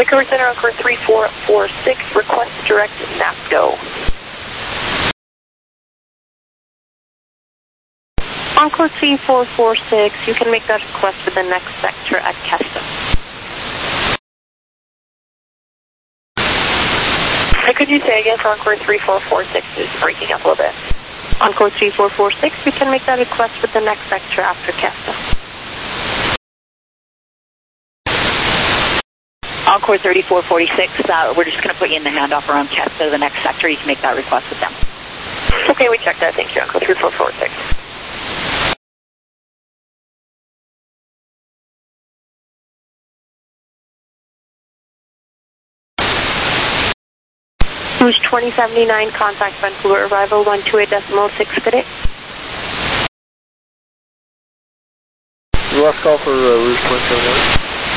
Vancouver Center, Encore 3446, request direct NAPDO. Encore 3446, you can make that request for the next sector at Keston. Could you say again for Encore 3446, it's breaking up a little bit. Encore 3446, you can make that request for the next sector after Keston. Encore 3446, we're just going to put you in the handoff around Keston to the next sector. You can make that request with them. Okay, we checked that. Thank you, Encore 3446. Rouge 2079, contact Vancouver, arrival 128.6, good day. Last call for Rouge 2079.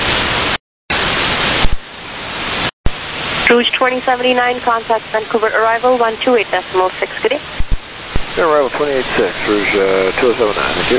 Rouge 2079, contact Vancouver, arrival 128.6, good day. Arrival 286, Rouge 2079, thank you.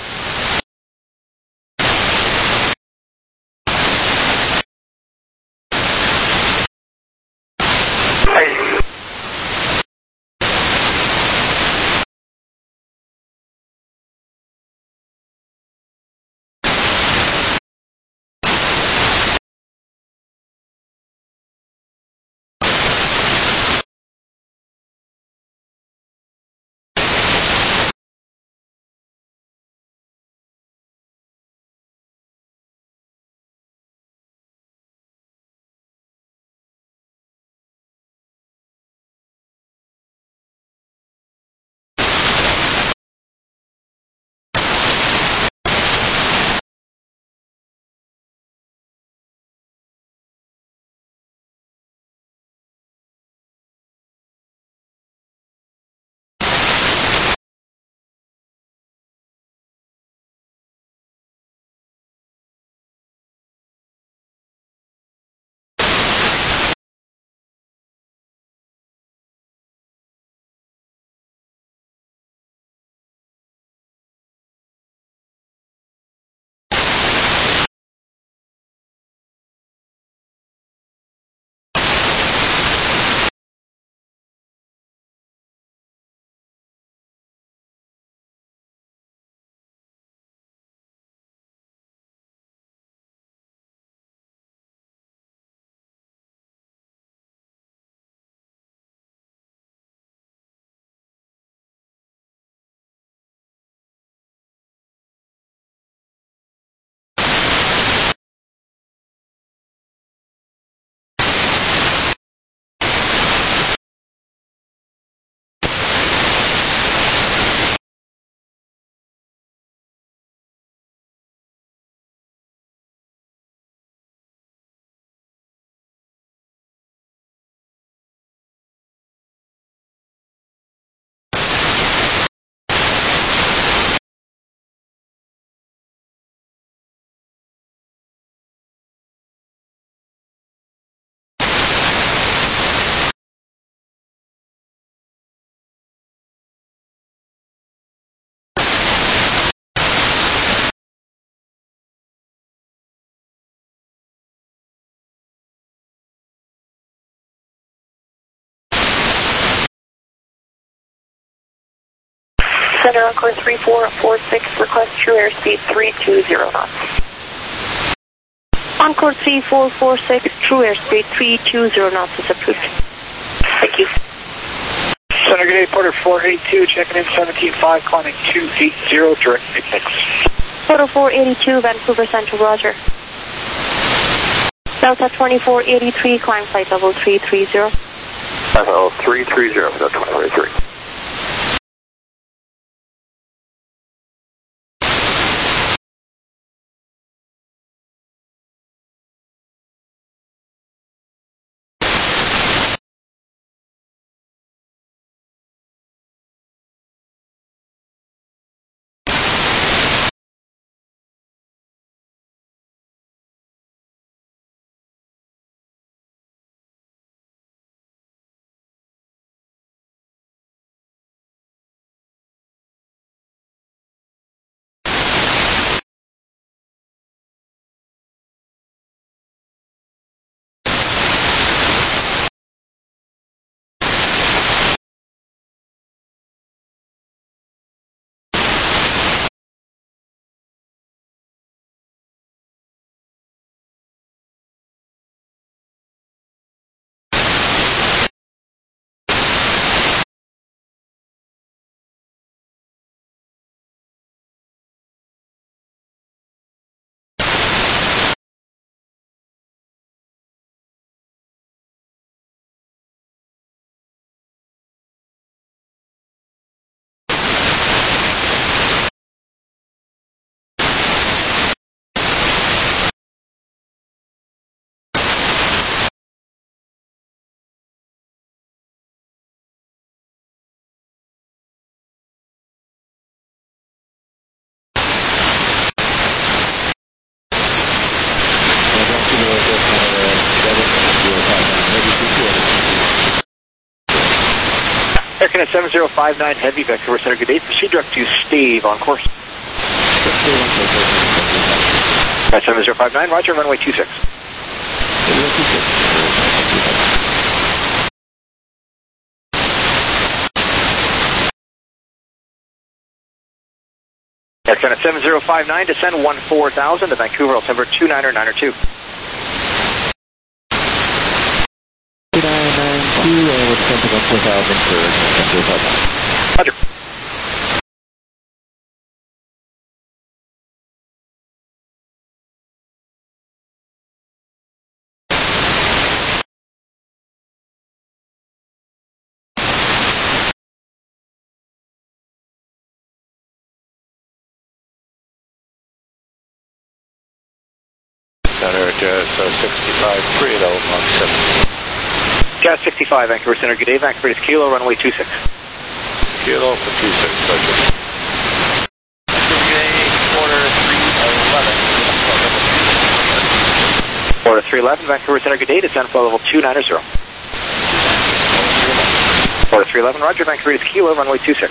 Center, Encore 3446, request true airspeed 320 knots. Encore 3446, true airspeed 320 knots is approved. Thank you. Center, good day, Porter 482, checking in 17.5, climbing 280, direct picnics. Porter 482, Vancouver Central, roger. Delta 2483, climb flight level 330. Level 330, Delta 2483. Checking at 7059 Heavy, Vancouver Center, good day. Proceed direct to Stave on course. At 7059, roger, runway 26. Aircraft at 7059, descend 14,000 to Vancouver, altimeter 29902. 2992, and we'll descend to 14,000 for 7059. Roger. Center, Jazz 65, 3 at Mach 7. Jazz 65, Vancouver Center, good day. Vancouver is Kilo, runway 26. Kilo for 26, roger. Quarter 311, Vancouver Center, good day. Descend flow level 290. Quarter 311, roger, Vancouver is Kilo, runway 26.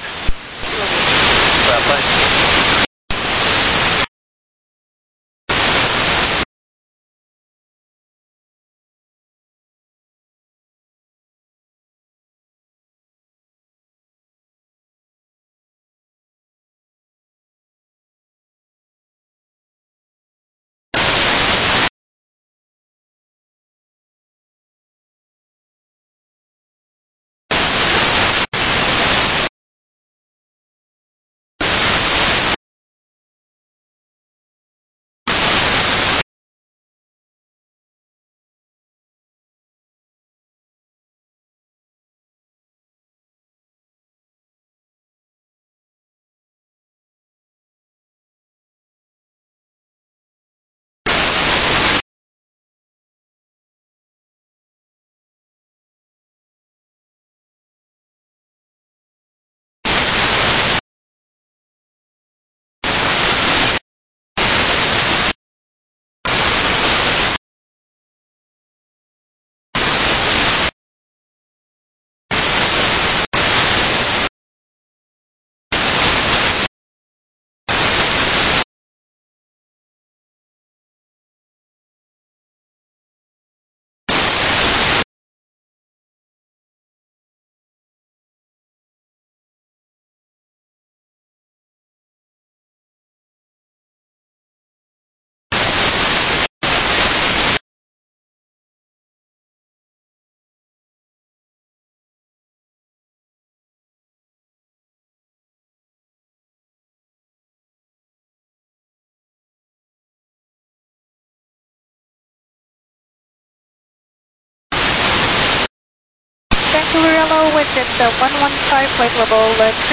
Vancouver Yellow with it 115 flight level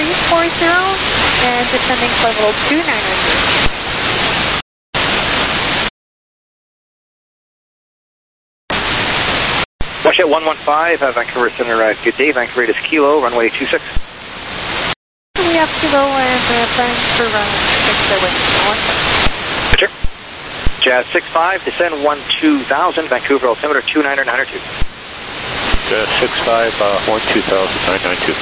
340 and descending flight level 290. Watch at 115, Vancouver Center, good day. Vancouver is Kilo, runway 26. We have Kilo and plans for runway 6 away. Roger. Jazz 65, descend 12,000, Vancouver, altimeter 29902. Jazz 65, 12,992.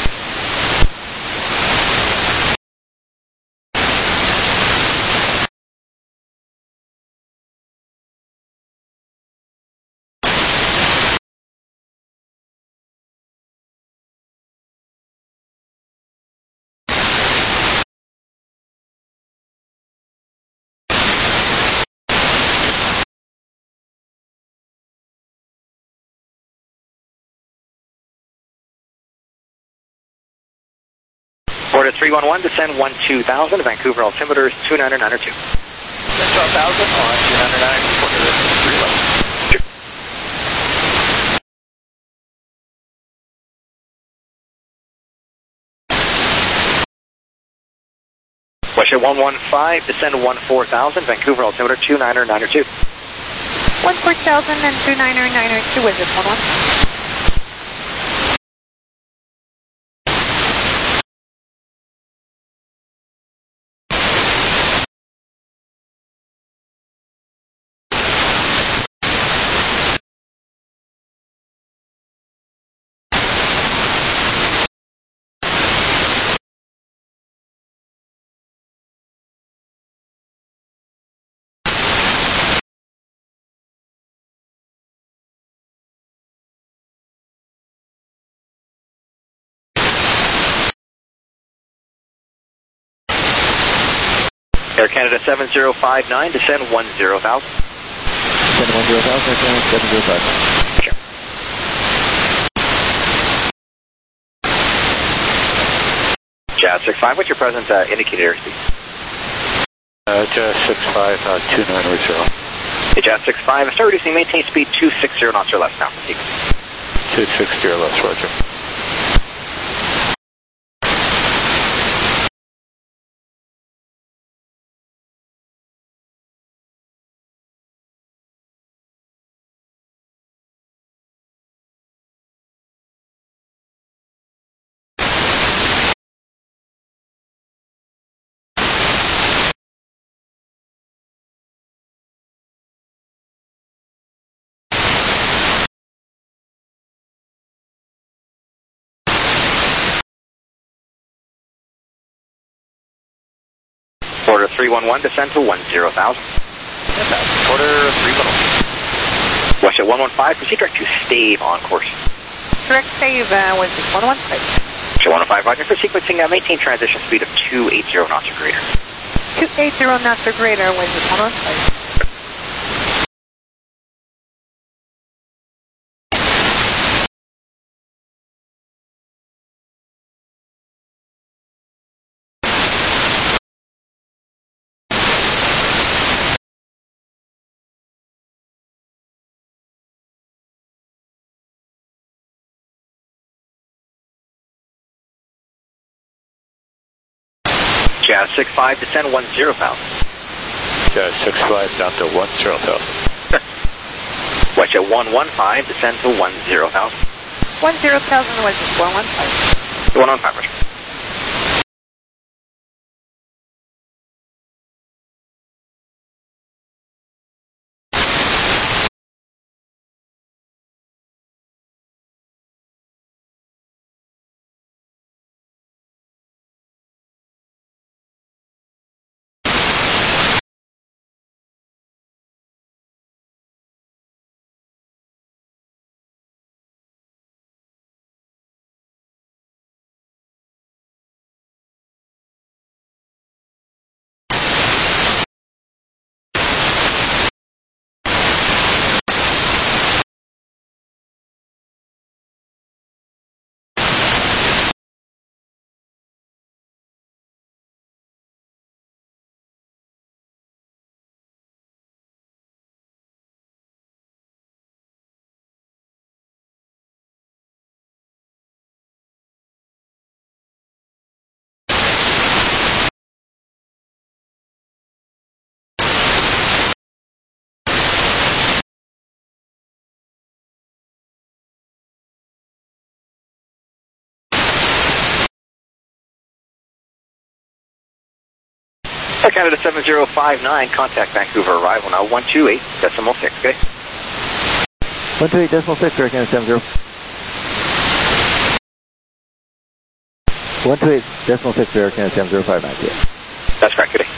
Order 311, descend 12,000, Vancouver, altimeter 29902. 12,000 on 299, quarter 311. West 115, descend 14,000, Vancouver, altimeter 29902. 14,000 and 29902, is it 11? Air Canada 7059, descend 10,000. Descend 10,000, Air Canada 705. Sure. Jazz 65, what's your present indicated airspeed? Jazz 65, 2980. Hey, Jazz 65, start reducing, maintain speed 260 knots or less now. 260 or less, roger. Quarter 311, descend to 10,000. Quarter 311. Watch at 115, proceed direct to stave on course. Direct save, was 115. Watch at 115, roger, for sequencing, maintain transition speed of 280 knots or greater. 280 knots or greater, was 115. Jazz 65, descend 10,000. Jazz 65 down to 10,000. Watch at 115, descend to 10,000. 10,000 was 115. 115, roger. Air Canada 7059, contact Vancouver arrival now 128.6, okay? 128.6, Air Canada 70. 128.6, Air Canada 7059. That's correct, good day.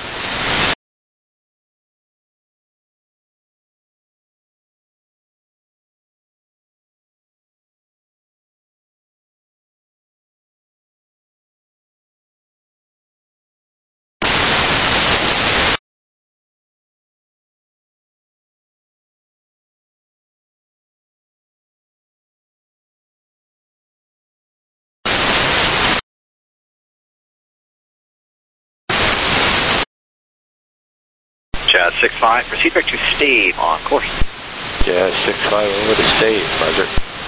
Jazz 65, proceed back to stave on course. Jazz 65 over to stave, roger.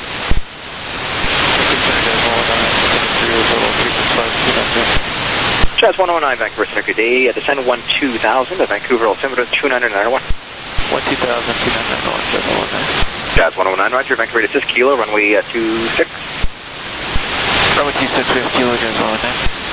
Jazz 109, Vancouver Center, good day. Descend 12,000 at Vancouver altimeter 2991. 12,000, 2991, Jazz 109, roger, Vancouver to Kilo, runway 26. Runway 26, we have Kilo, Jazz 109.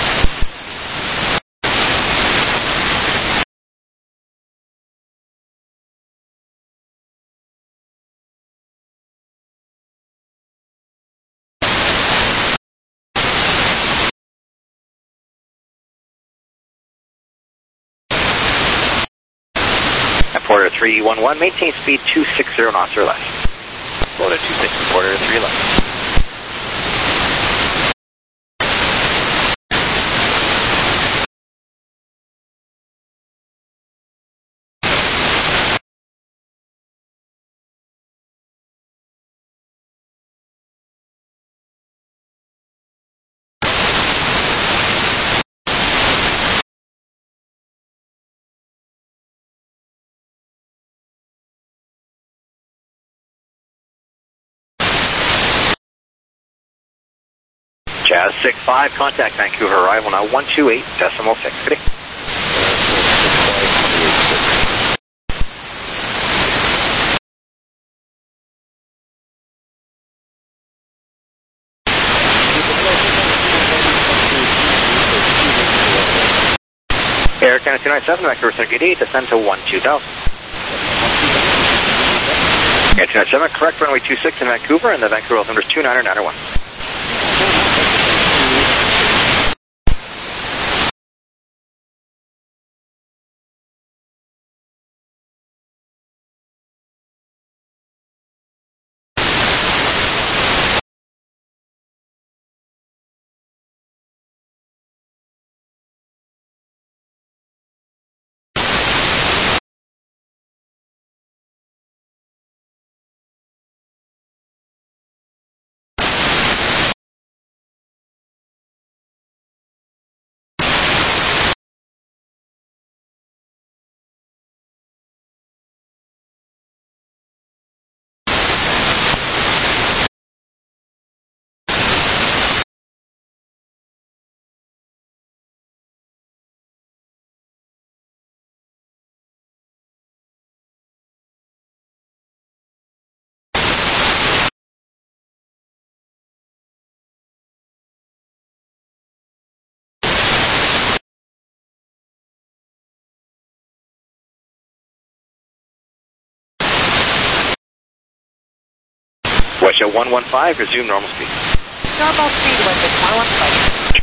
Porter 311, maintain speed 260 knots or less. Porter 260, Porter 311. Jazz 65, contact Vancouver, arrival now 128.6. Good day. Air Canada 297, Vancouver Center Gate 8, descend to 12,000. Air 297, correct runway 26 in Vancouver, and the Vancouver altimeter is 2991. Westjet 115, resume normal speed. Normal speed, Westjet 115.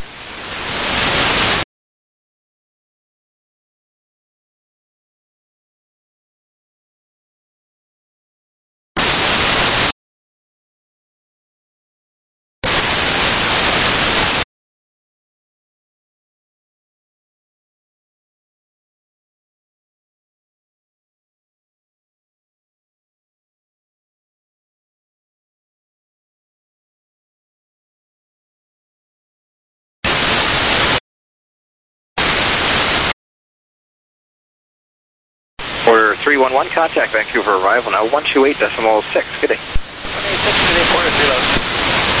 Order 311, contact Vancouver, arrival now 128.6. Good day. 186, good day, quarter 3000.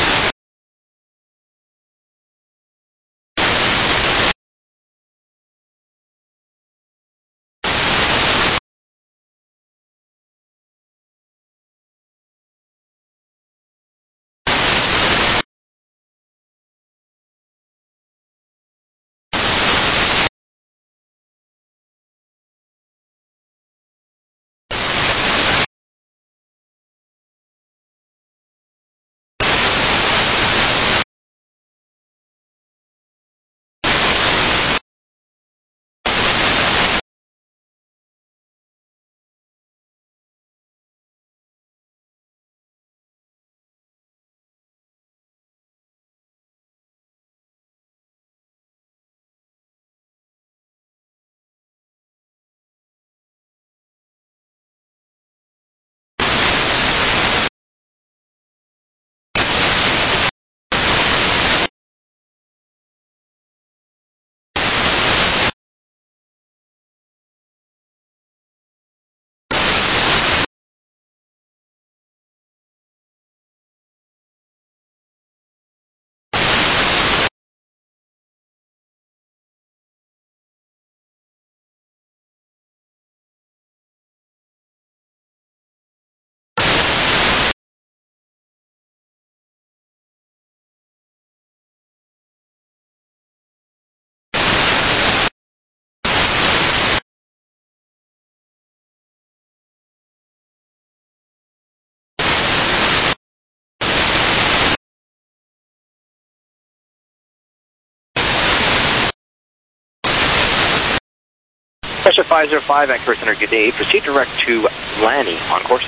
Pressure 505, Vancouver Center, good day. Proceed direct to Lanny on course.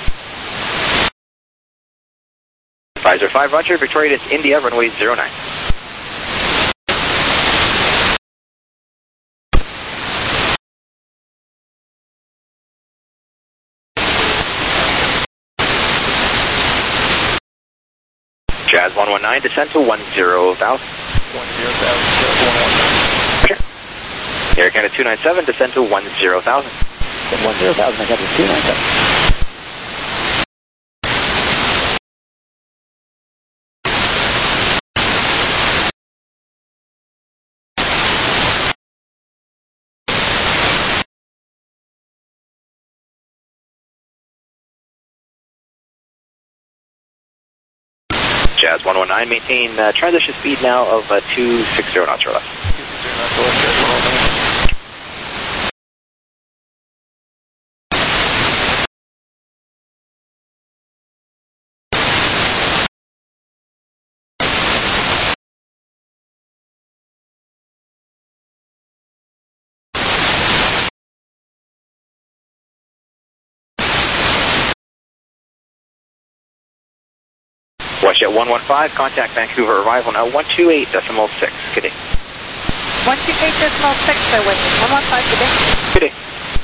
505, Roger, Victoria, it's India, runway 09. Jazz 119, descend to 10,000. 10,000, Air Canada 297, descend to 10,000. 10,000, I got the 297. Jazz 119, maintain transition speed now of 260 knots or less. 260 knots or less, Jazz 119. WestJet 115, contact Vancouver arrival now 128.6. Good day. 128.6, I went 115, good day. Good day.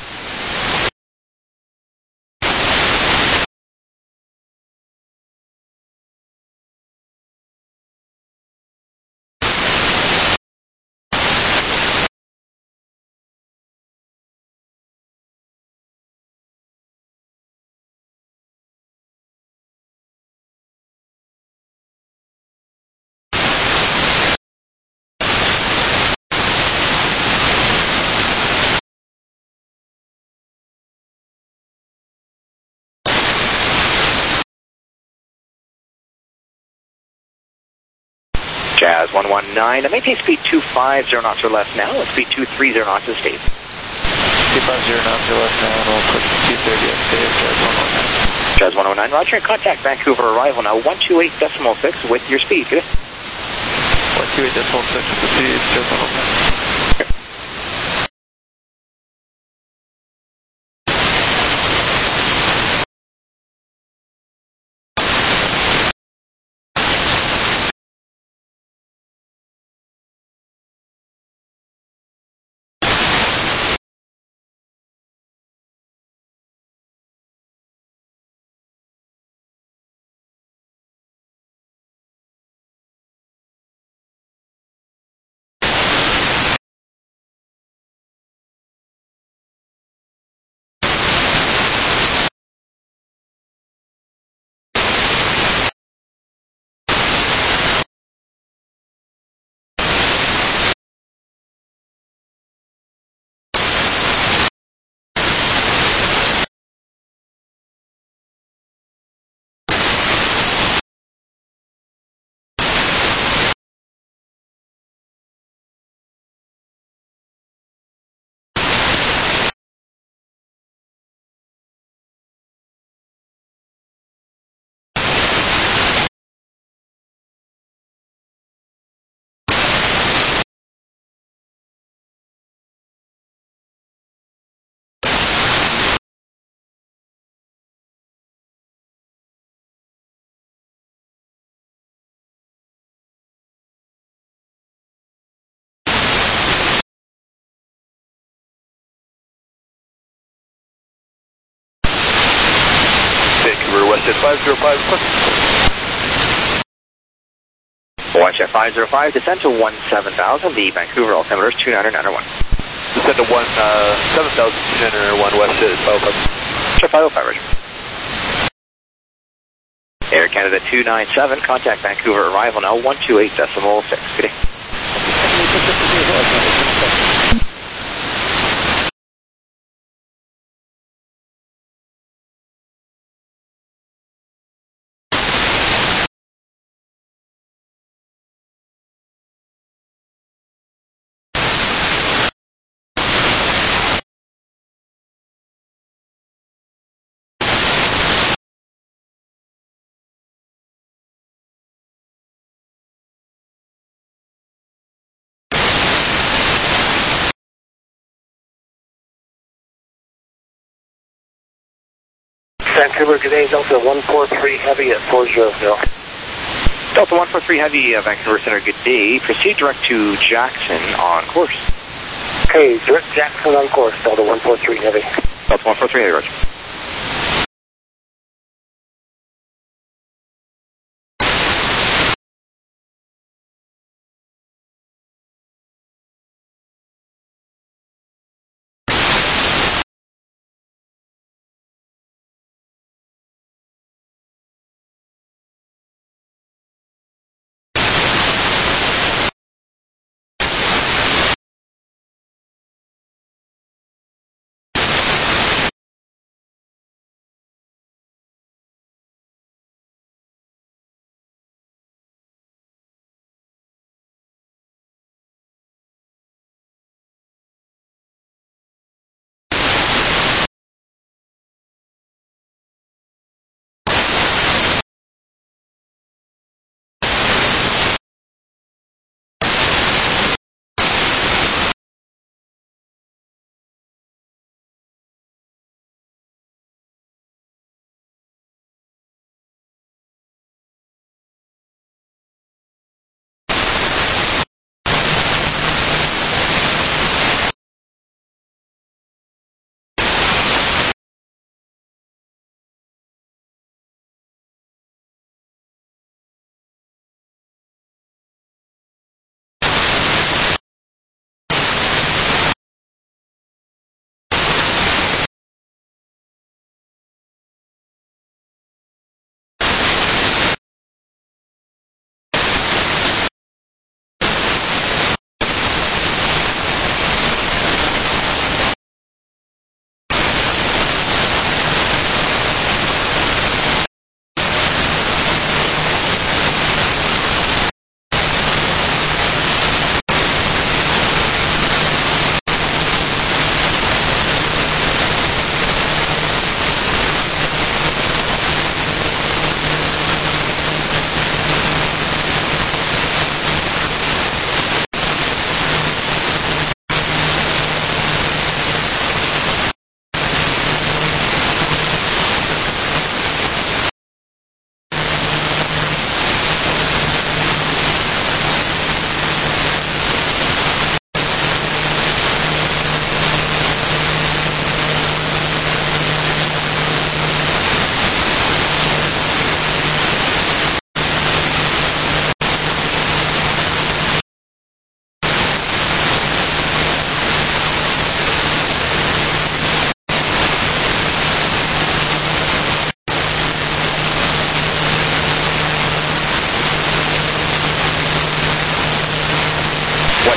Jazz 119, maintain speed 250 knots or less now, and speed 230 knots is stable. 250 knots or less now, and we'll push 230 at stay, Jazz 119. Jazz 119, roger, and contact Vancouver arrival now 128.6 with your speed, good day. 128.6 with the speed, Jazz 119. WestJet 505, WestJet 505, descend to 17,000, the Vancouver altimeter is 2991. Descend to 7,201, WestJet 505. Jet 505, roger. Air Canada 297, contact Vancouver arrival now 128.6. Good day. Vancouver, good day, Delta 143 Heavy at 400. Delta 143 Heavy, Vancouver Center, good day. Proceed direct to Jackson on course. Okay, direct Jackson on course, Delta 143 Heavy. Delta 143 Heavy, roger.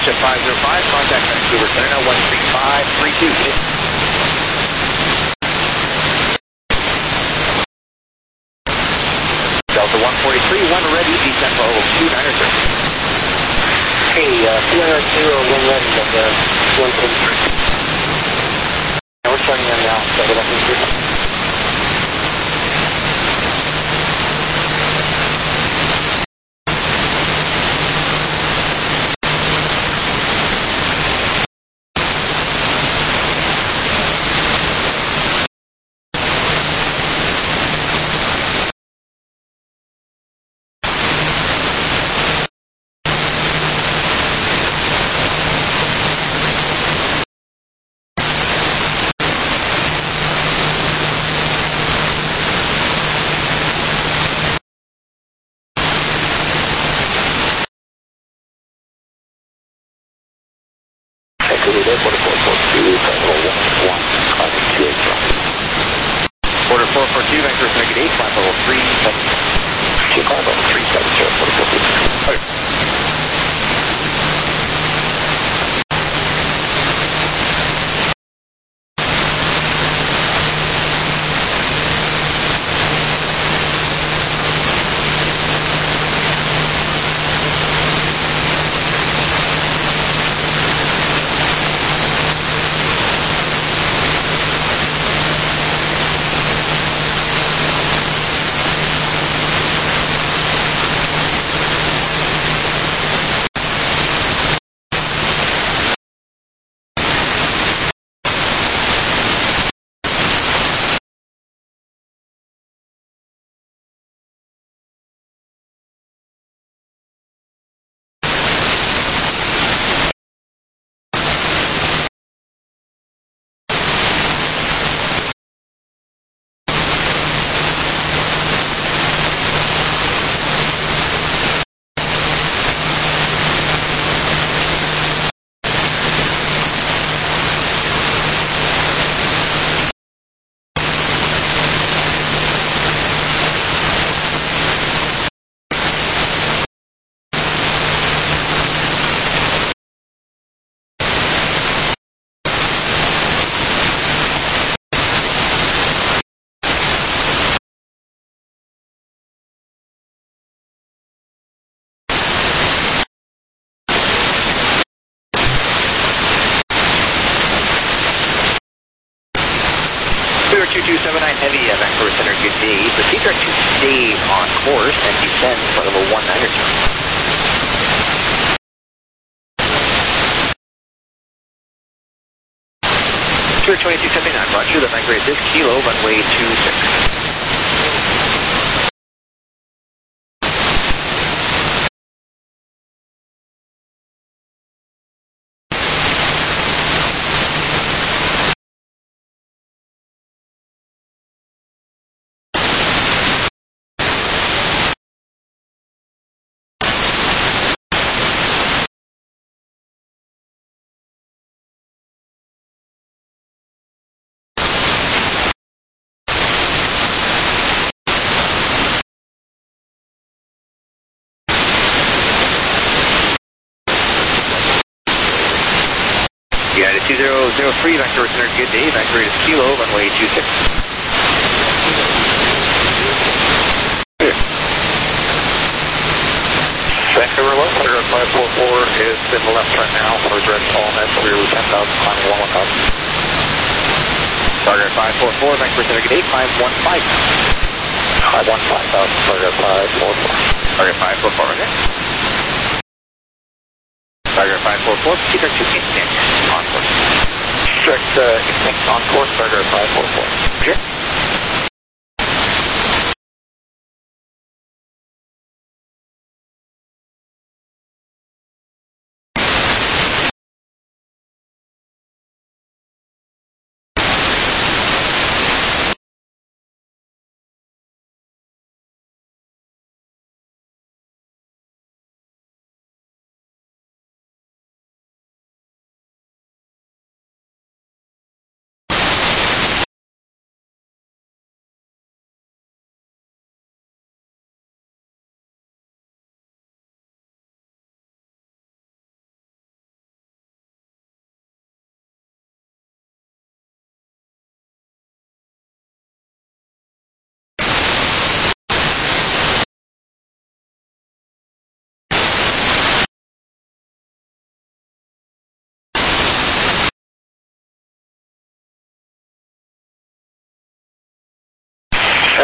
Watch at 505, contact Vancouver Center now, 13532. Delta 143, 1 ready, descent level 29er, sir. Hey, CRR2 or 1 ready, but 143. Yeah, we're starting them now, so we're looking through. Order 442, Vancouver Center, good 8, climb level 370. Climb level 370, Okay. Clear 2279 Heavy, Vancouver Center, good day. Proceed direct to stay on course and descend for level 19er, sir. Clear 2279, roger, the migrate this kilo, runway 26. United 2003, Vancouver Center, good day. Vancouver is kilo, runway 26. Vancouver left, 544 is in the left right now, for direct all net, clear 10,000, climbing 11,000. Target 544, Vancouver Center, good day, climb 15. High 15,000, target 544. Target 544, okay. Target 544, proceed direct to instinct on course. Direct instinct on course, target 544. Okay.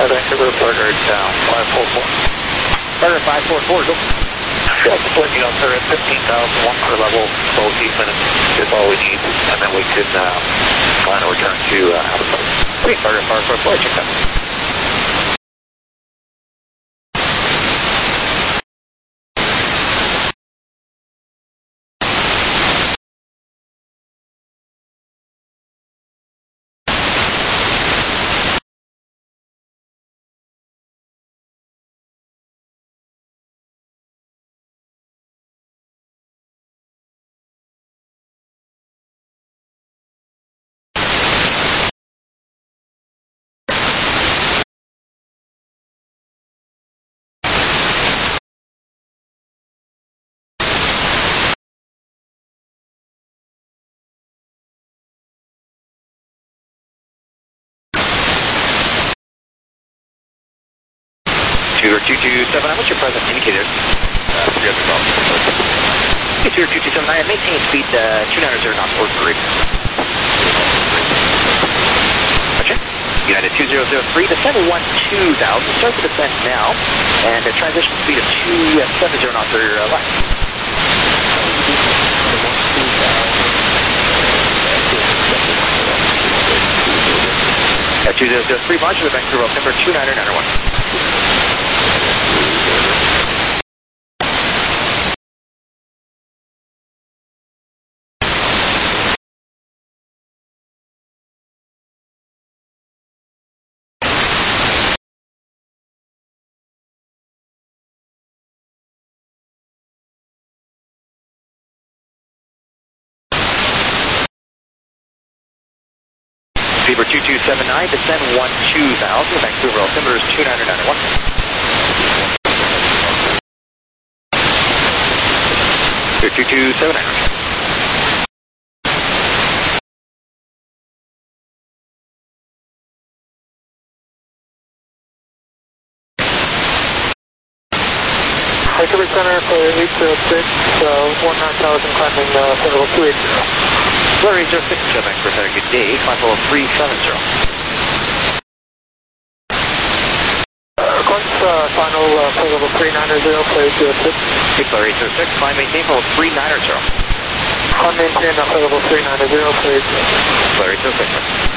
Vancouver Porter down 544. Porter 544, go. Just let you know, sir, at 15,000, one per level, slow heat minutes is all we need, and then we can plan a return to Abbotsford. Sweet, Porter 544, check that. Cougar 2279, what's your present indicator? 300 knots. 2279, maintain speed 290 knots or greater. Roger. United 2003, descend 12000, start the descent now, and a transition speed of 270 knots or less. 2003, modular Vancouver, number 2991. Fever 2279, descend 12000, Vancouver altimeter is 2991. Fever 2279. Vancouver Center for 806, 19,000 climbing level 280. Flurry 06, Vancouver Center, good day, climb level 370. Final level 390, play 06. Flurry 06, climb maintain level 390. Climb maintain level 390, please. Flurry 06.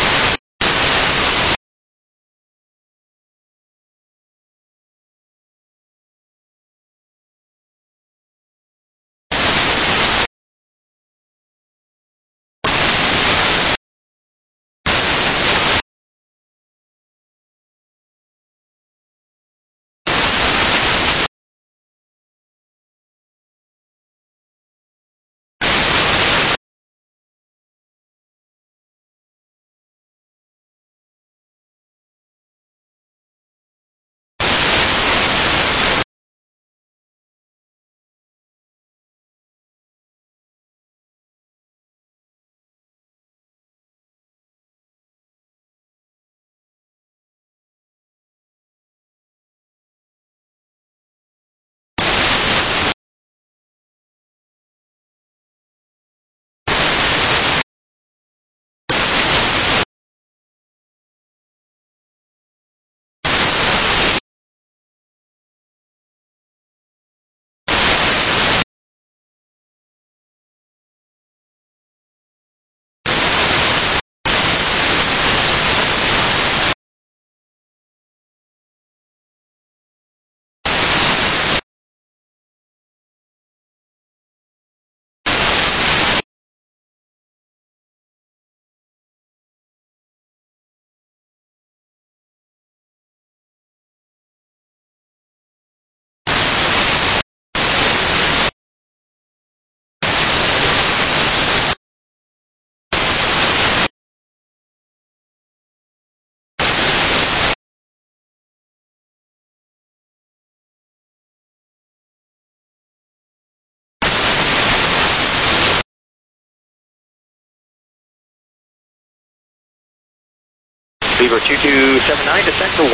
Beaver 2279, descend to 10,000.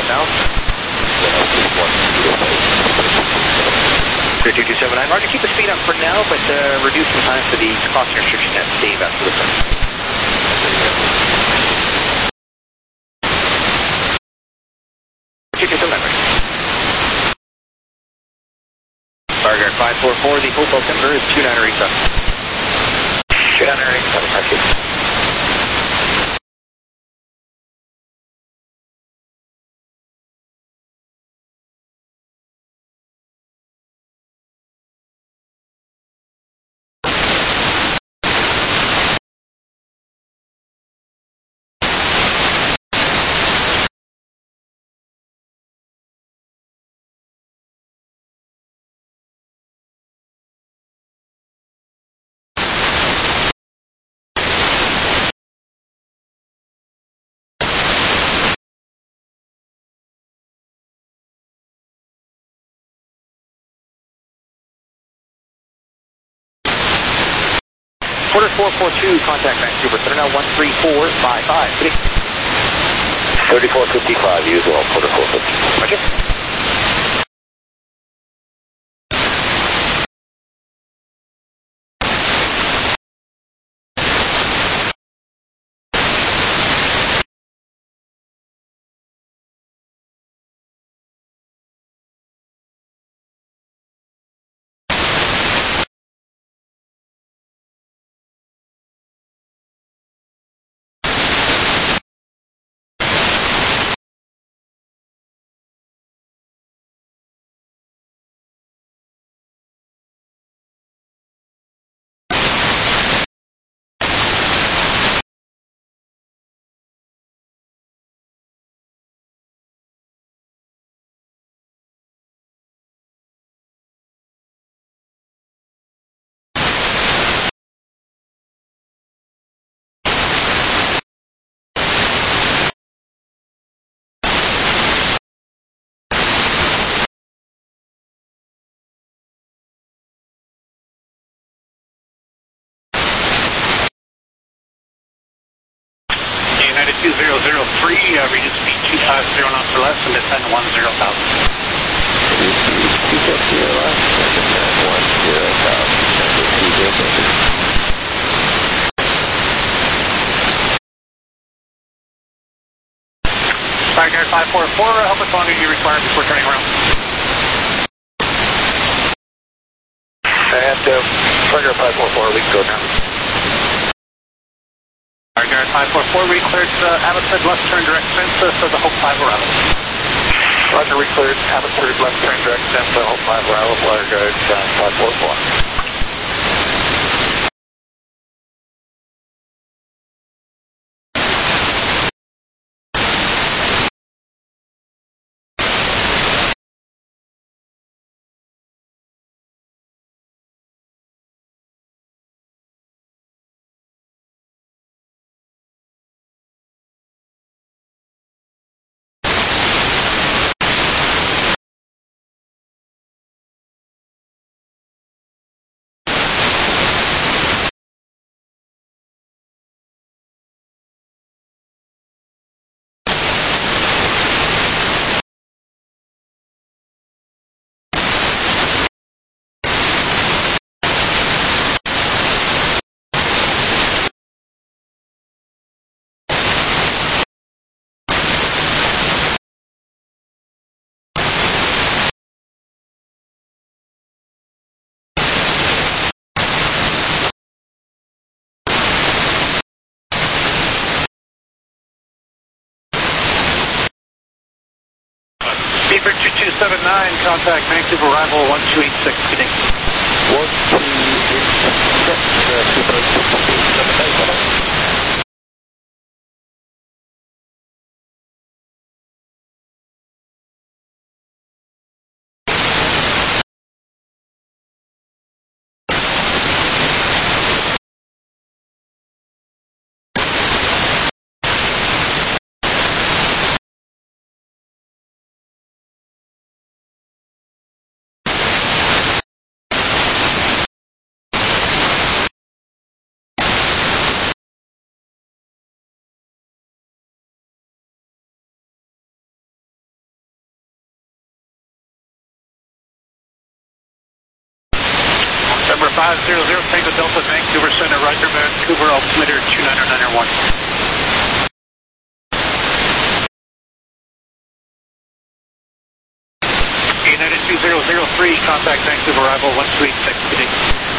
2279, Roger, keep the speed up for now, but reduce some time for the crossing restriction at Dave after the turn. Chicken delivery. Stargard 544, the Hope altimeter is 2987. 2987, thank you. Porter 442, contact Vancouver Center now 13455. 3455, use well, Porter 450. Roger. United 2003, region speed 250 knots or less, and descend 10,000. Stargard 544, help us longer you require before turning around. And Stargard 544, we can go now. Stargard 544, we cleared Abbotsford left turn direct descent to the Hope 5 arrival. Roger, we cleared Abbotsford left turn direct descent to Hope 5 arrival, Stargard 544. Beaver 2279, contact Vancouver arrival 1286, good day. 1286, Number 500, Tango Delta, Vancouver Center, Roger, Vancouver, altimeter 29991. 3, contact Vancouver arrival 126 today.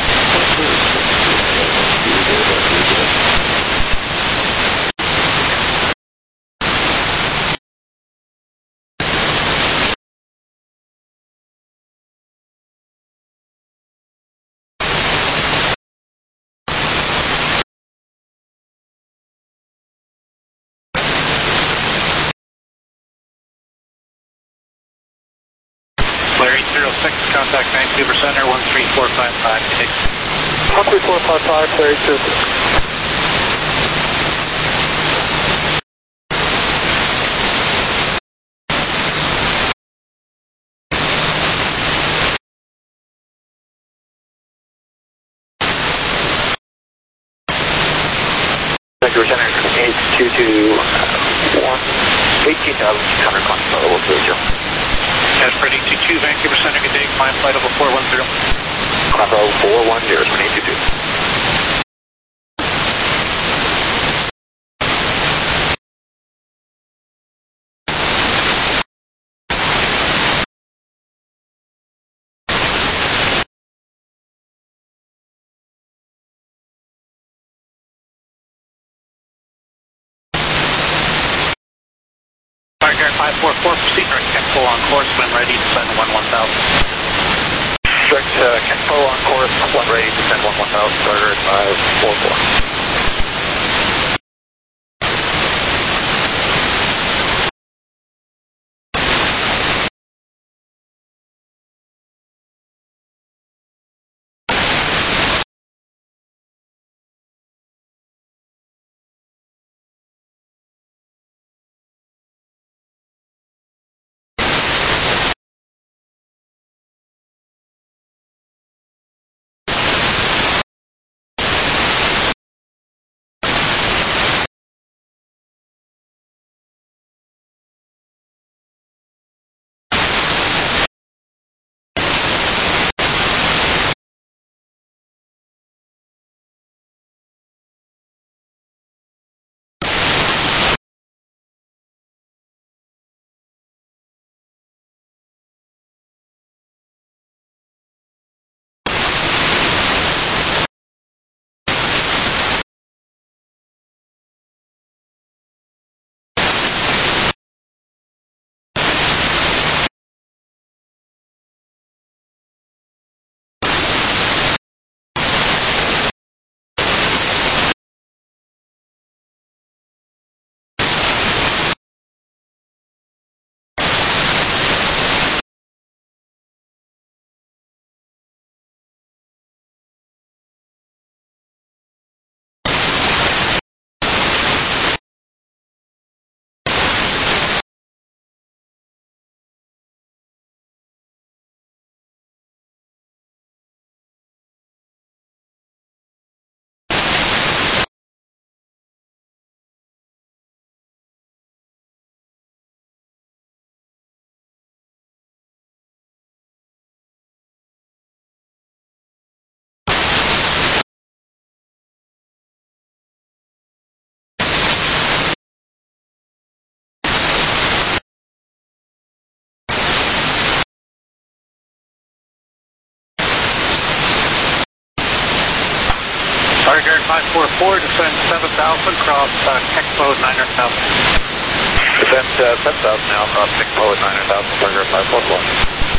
Larry 06, contact Vancouver Center 13455 today. 13455, Larry 06. Vancouver Center 822 18,600 climb flight level 20. As per 822, Vancouver Center, good day, climb flight level 410. Climb level 410, 822. Stargate 544, proceed direct Kenpo on course when ready to send 11000. Direct Kenpo on course, when ready to send 11000, Stargate 544. Stargate 544, descend 7000, cross Kenpo 900,000. Descend 7,000 now, cross Kenpo at 900,000, Stargate 544.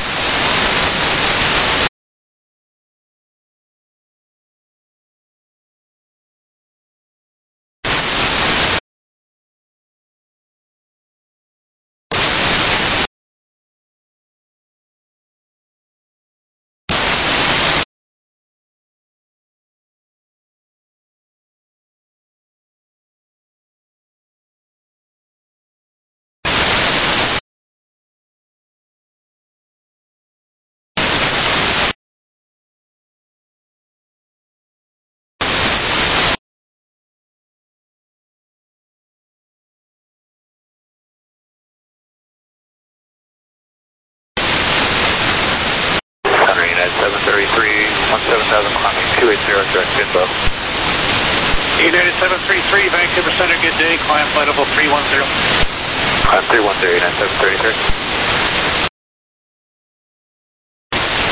At 733, 17,000 climbing 280 direct Kenpo. United 733, Vancouver Center, good day, climb flight level 310. Climb 310, United 733.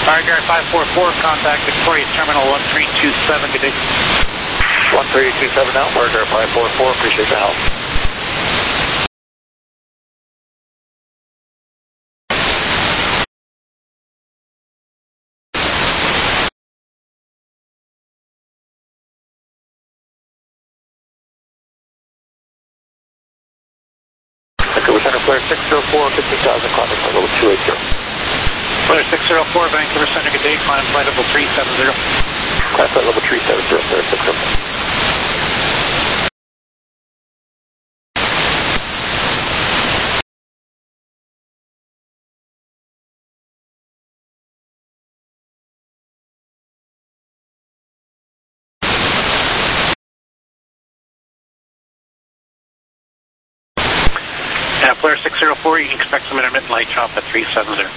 Gary 544, contact Victoria Terminal 1327, good day. 1327 now, Margaret 544, appreciate the help. Vancouver Center, Flare 604, 15,000, climbing flight level 280. Flare 604, Vancouver Center, good day, climb flight level 370. Climb flight level 370, Flare 604. Flare 604, you can expect some intermittent light drop at 370.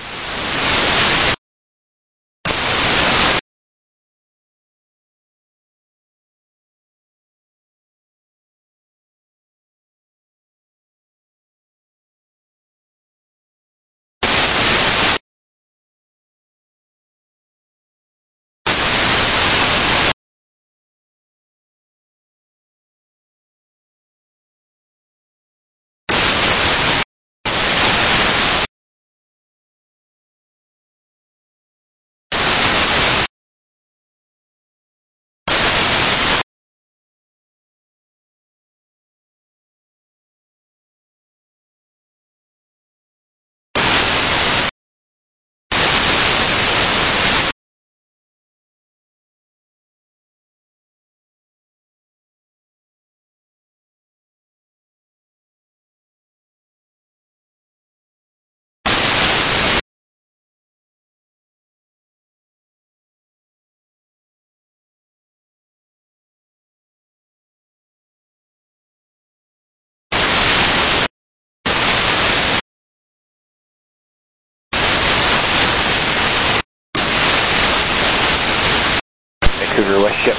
Vancouver WestJet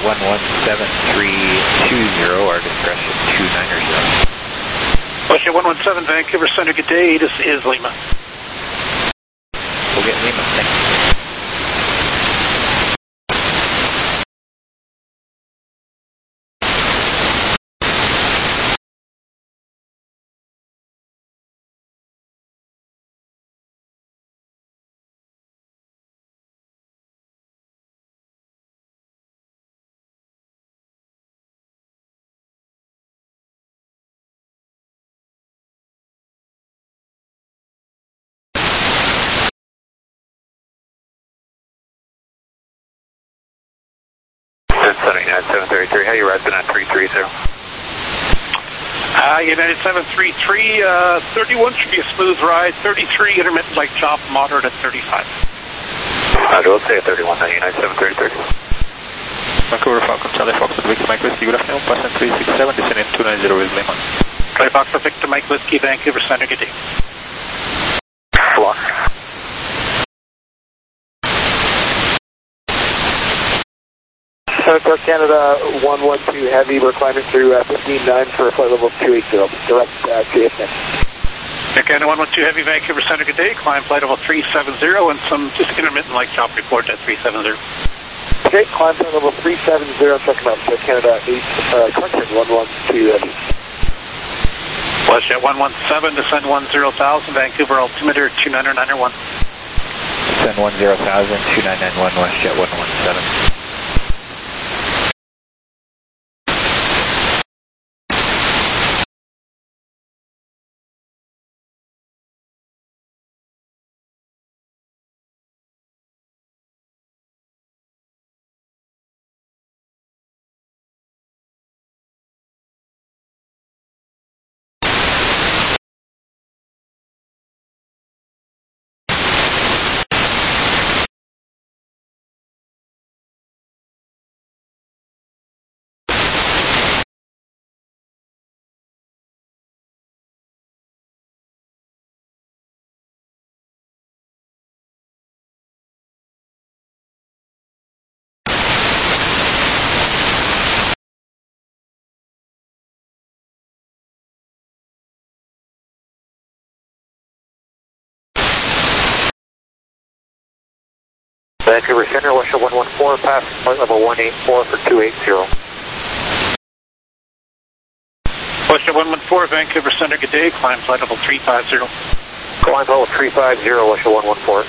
117320, our discretion 290. WestJet 117, Vancouver Center, good day, this is Lima. We'll get Lima, thank you. United 733, how you rising on 330? United 733, 31 should be a smooth ride, 33 intermittent light chop, moderate at 35. We'll say at 31 now, United 733. Vancouver Falcon, Charlie Fox, Victor Mike Whiskey, good afternoon, passing 367, descending 290 with Lima. Charlie Fox, Victor Mike Whiskey, Vancouver Center, good day. Block. Central Canada 112 Heavy, we're climbing through 15.9 for flight level 280, direct to IFNIC. Canada 112 Heavy, Vancouver Center, good day, climb flight level 370 and some just intermittent light chop report at 370. Okay, climb flight level 370, checking out, Canada 8, contact 112 Heavy. WestJet 117, descend 10,000, Vancouver altimeter 29991. Descend 10,000, 2991, WestJet 117. Vancouver Center, Westship 114, pass flight level 184 for 280. Westship 114, Vancouver Center, good day. Climb flight level 350. Climb level 350, Westship 114.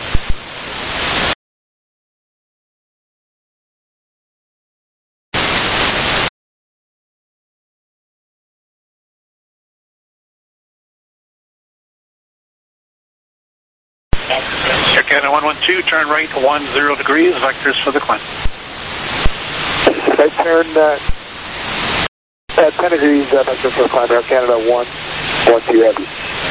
Air Canada 112, turn right 10 degrees, vectors for the climb. I turned at 10 degrees, vectors for the climb, Air Canada 112 heavy.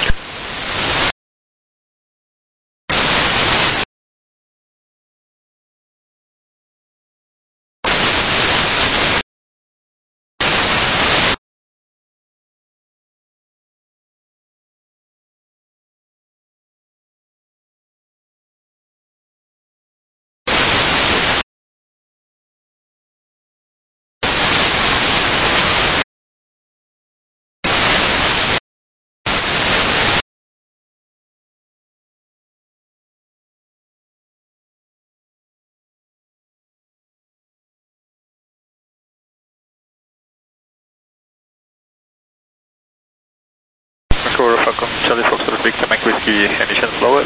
Vancouver Falcon, Charlie Foxtrot, Victor Mike Whiskey, emissions lower.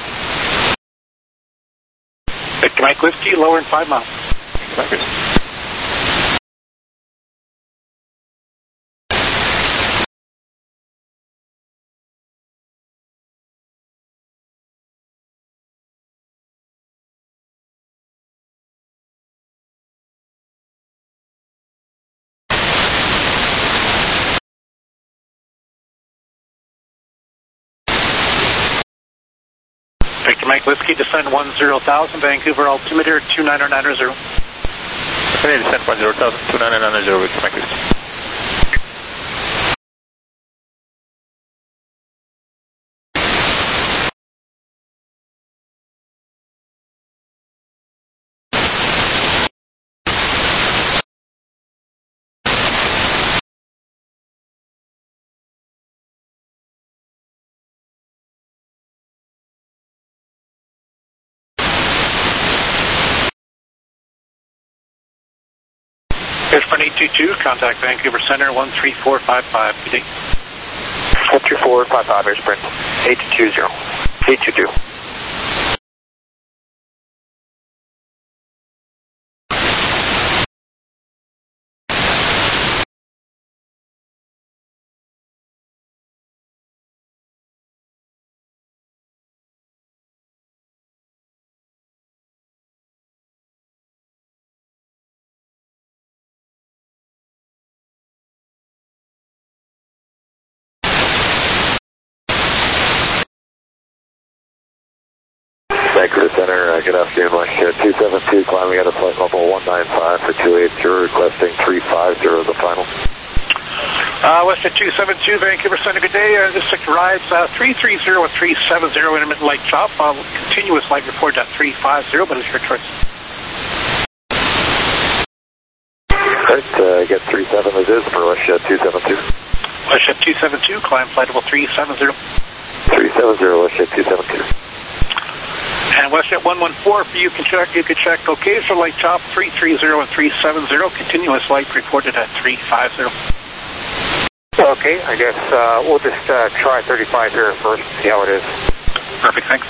Victor Mike Whiskey, lower in 5 miles. Thank you. Victor Mike Whiskey, descend 10,000, Vancouver altimeter 29990. Okay, descend 10,000, 29990, Victor Mike Whiskey. Airfront 822, contact Vancouver Center 13455. Good day. 13455, Airsprint 820. 822. Vancouver Center, good afternoon, Mike. 272, climbing at a flight level 195 for 280, requesting 350 the final. Western 272, Vancouver Center, good day. District rides 330 with 370, intermittent light chop. Continuous light report at 350, but it's your choice. Alright, get 37 as is for Westjet 272. Westjet 272, climb flight level 370. 370, Westjet 272. And Westjet 114, for you can check occasional light chop 330 and 370, continuous light reported at 350. Okay, I guess we'll just try 35 here first, see how it is. Perfect, thanks.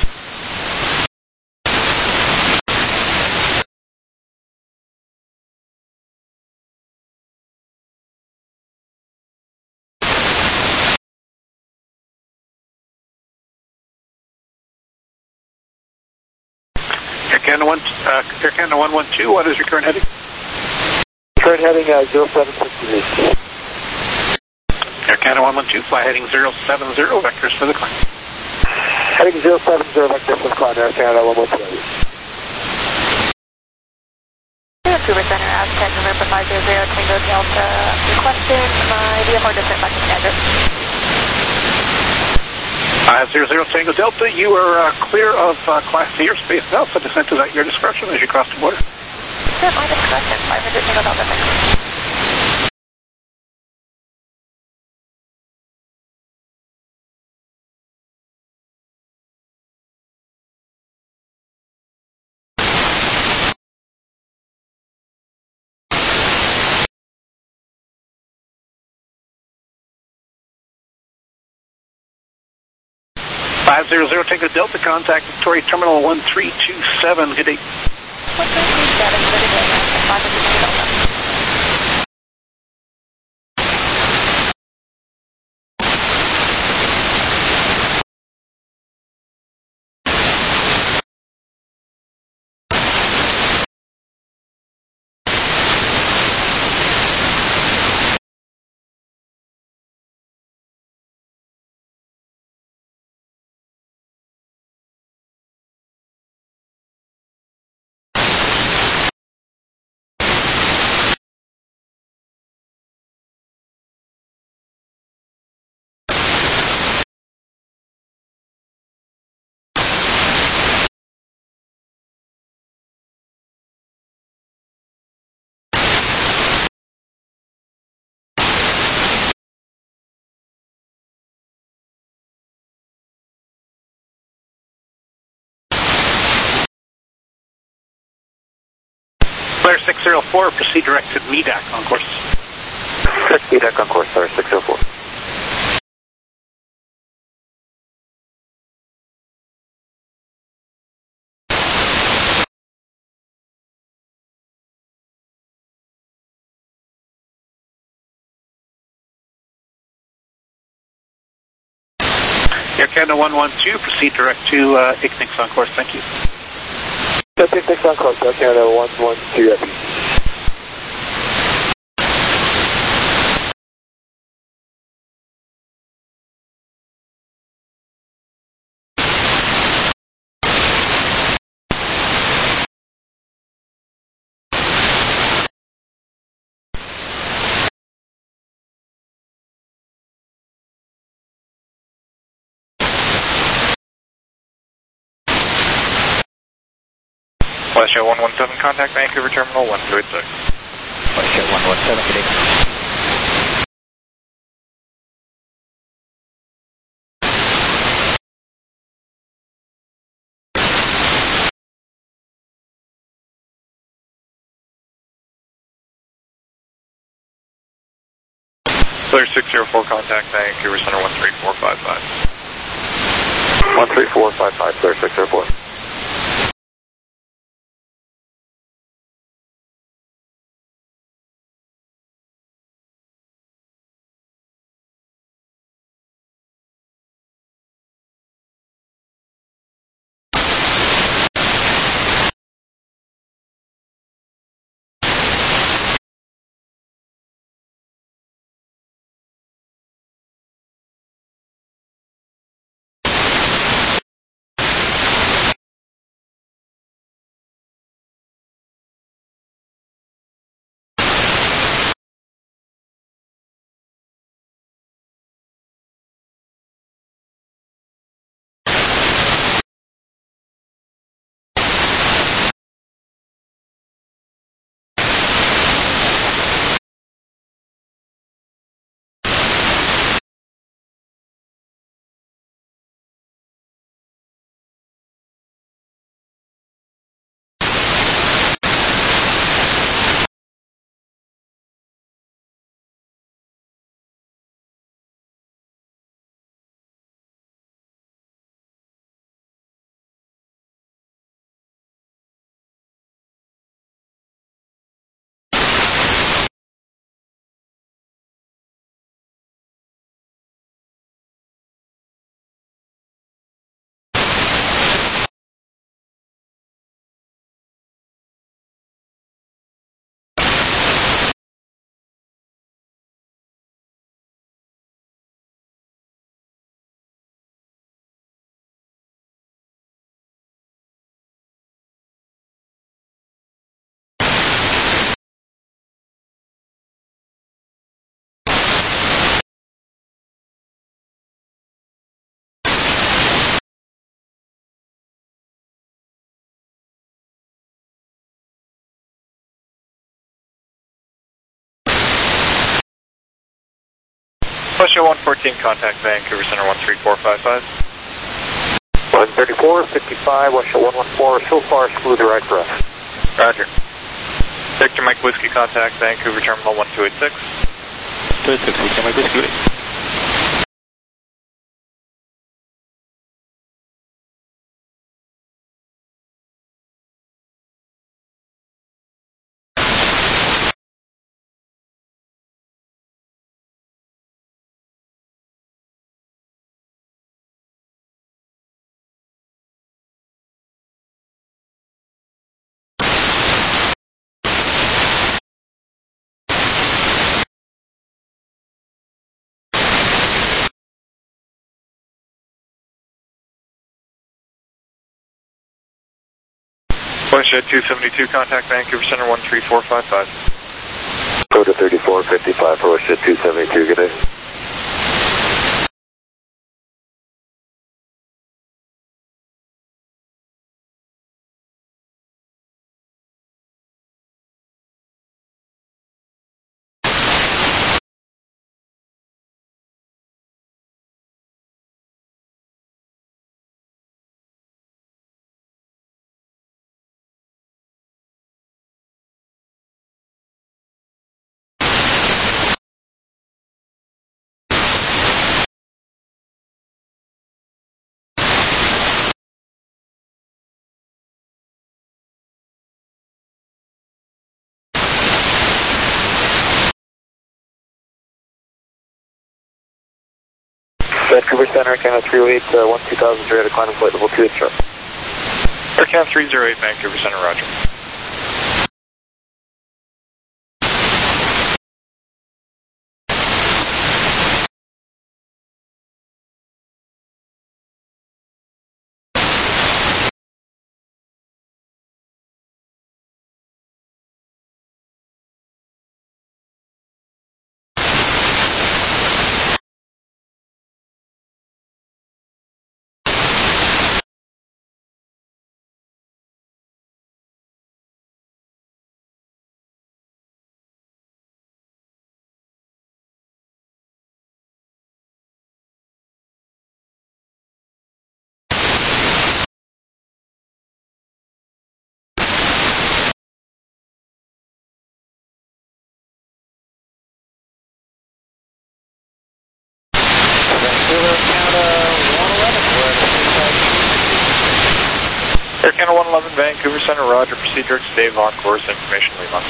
Air Canada 112, what is your current heading? Current heading 0760. Air Canada 112, fly heading 070, vectors for the climb. Heading 070, vectors for the climb, Air Canada 112. Vancouver Center, Aztec, November 500, Tango Delta, requesting my VFR descent back to Skagit. 500 Tango Delta, you are clear of Class C airspace now, so descent is at your discretion as you cross the border. At my discretion, 500 Tango Delta, thanks. 500, take a Delta, contact Victoria Terminal 1327. Good day. 1327, good day, 500 Delta. Flare 604, proceed direct to MEDAC on course. Direct MEDAC on course, Flare 604. Air Canada 112, proceed direct to ICNIX on course. Thank you. ICNIX on course, Air Canada 112 FE. WestJet 117, contact Vancouver Terminal 1286. WestJet 117, good day. Flare 604, contact Vancouver Center 13455. 13455, Flare 604. WestJet 114, contact Vancouver Center 13455. 13455, WestJet 114, so far smooth right for us. Roger. Victor Mike Whiskey, contact Vancouver Terminal 1286. 286, Victor Mike Whiskey, good day. WestJet 272, contact Vancouver Center 13455. Go to 3455 for WestJet 272, good day. Vancouver Center, Canada 308, 12000, you're at a climb flight level 2 instruct. Air Canada 308, Vancouver Center, roger. Air Canada 111, Vancouver Center, roger. Proceed direct to Dave on course, information Lima.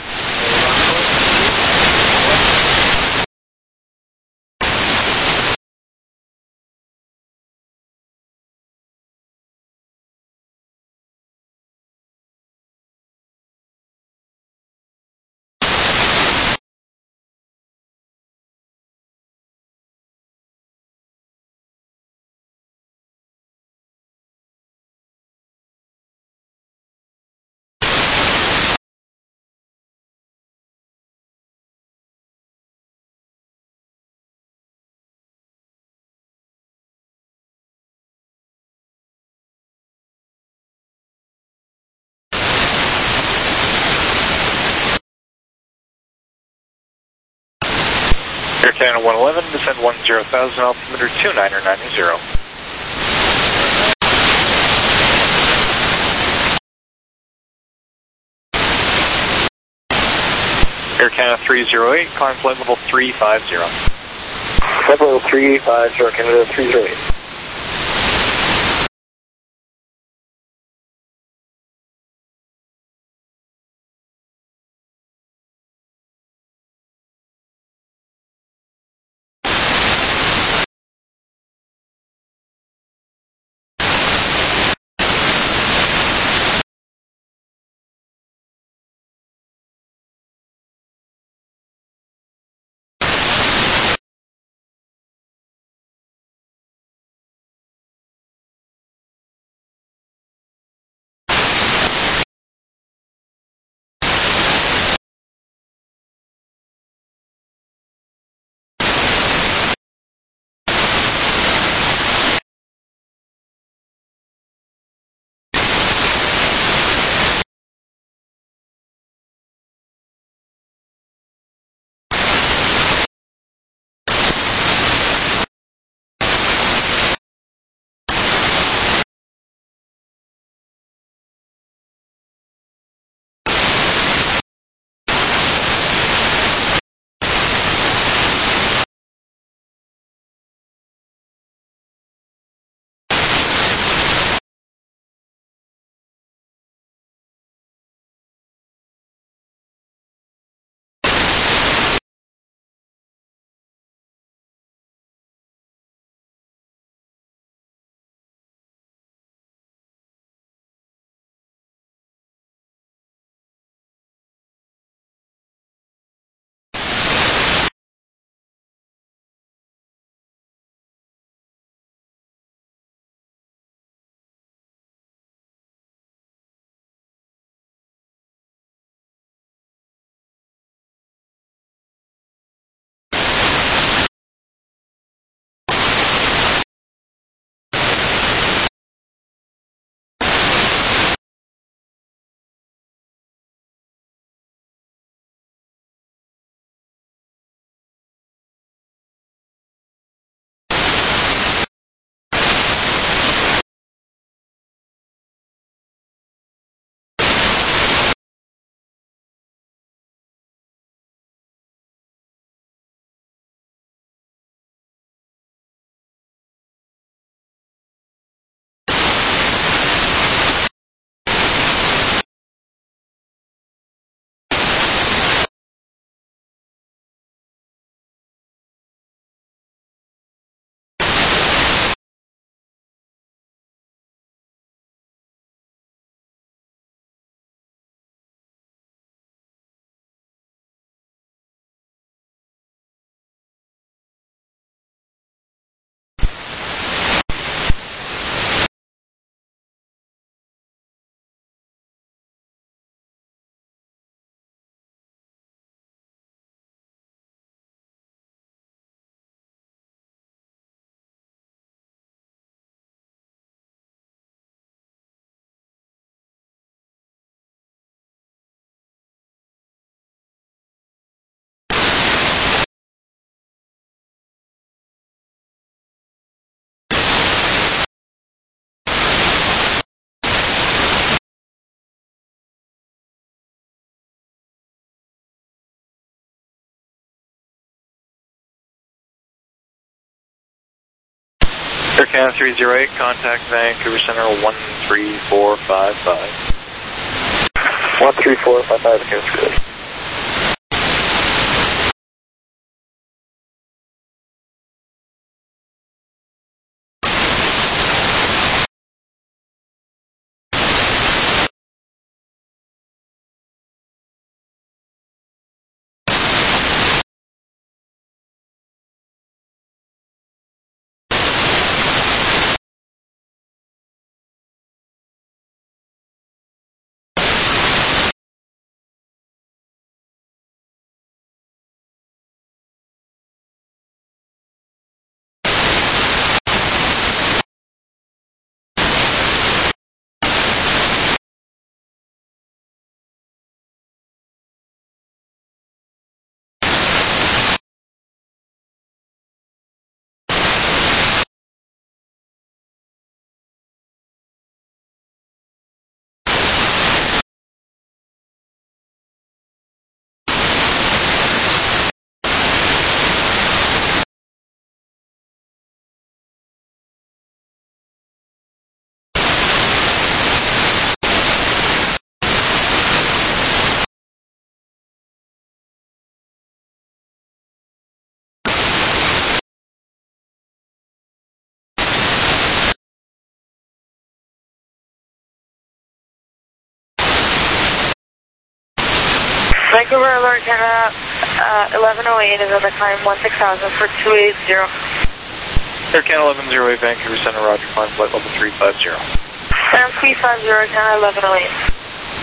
Air Canada 111, descend 10,000, altimeter 2990. Air Canada 308, climb flight level 350. Flight level 350, Canada 308. Canada 308, contact Vancouver Center 13455. 13455 against 308. Vancouver Alert Canada 1108 is at the climb 16,000 for 280. Air Canada 1108, Vancouver Center, roger, climb flight level 350. And 350 Canada 1108.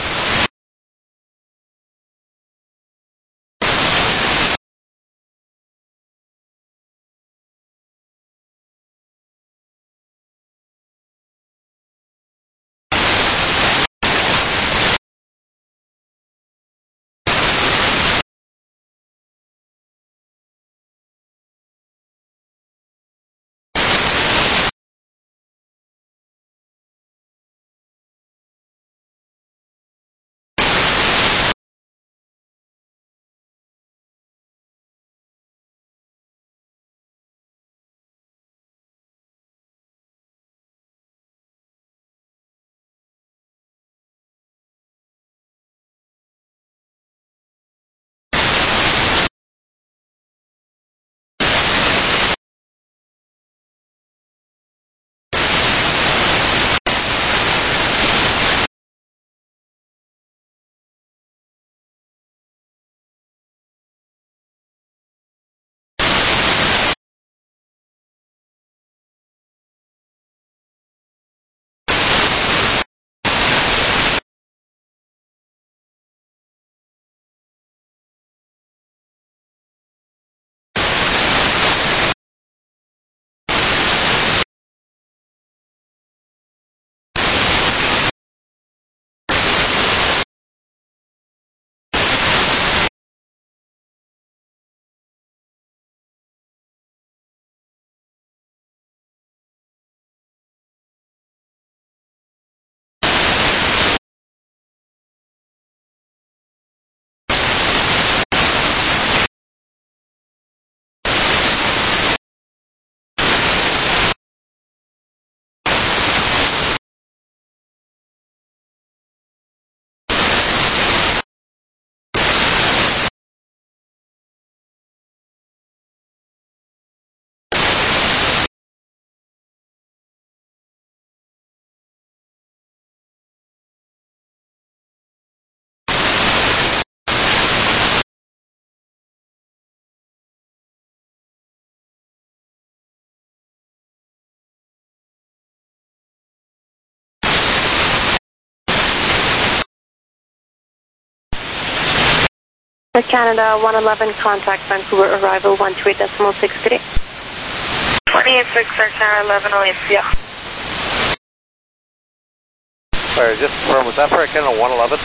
Air Canada 111, contact Vancouver, arrival 128.63. 286 Air Canada 1108, yeah. Sorry, just confirm, was that for Air Canada 111?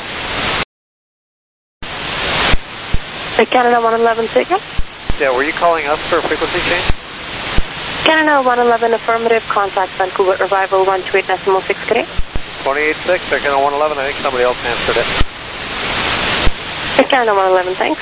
Air Canada 111, signal? Yeah, were you calling us for a frequency change? Canada 111, affirmative, contact Vancouver, arrival 128.63. 286, Air Canada 111, I think somebody else answered it. Air Canada 111, thanks.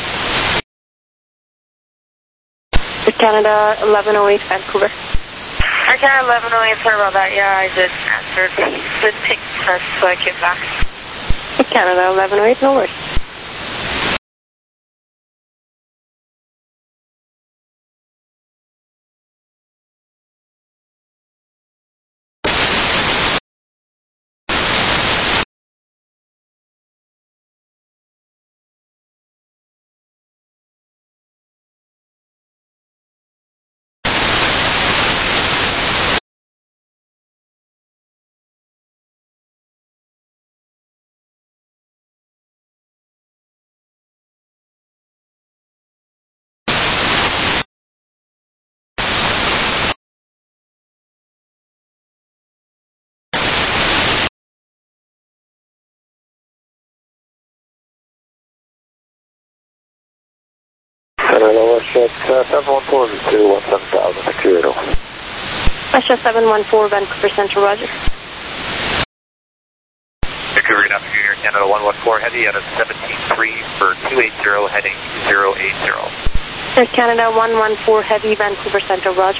Air Canada 1108, Vancouver. Air Canada 1108, sorry about that. Yeah, I did answer. It didn't make sense, so I came back. Air Canada 1108, no worries. Hello, Westjet 714 to 17000, secure. Westjet 714, Vancouver Central, roger. Vancouver, good afternoon, Air Canada 114 Heavy out of 17.3 for 280 heading 080. Air Canada 114 Heavy, Vancouver Central, roger.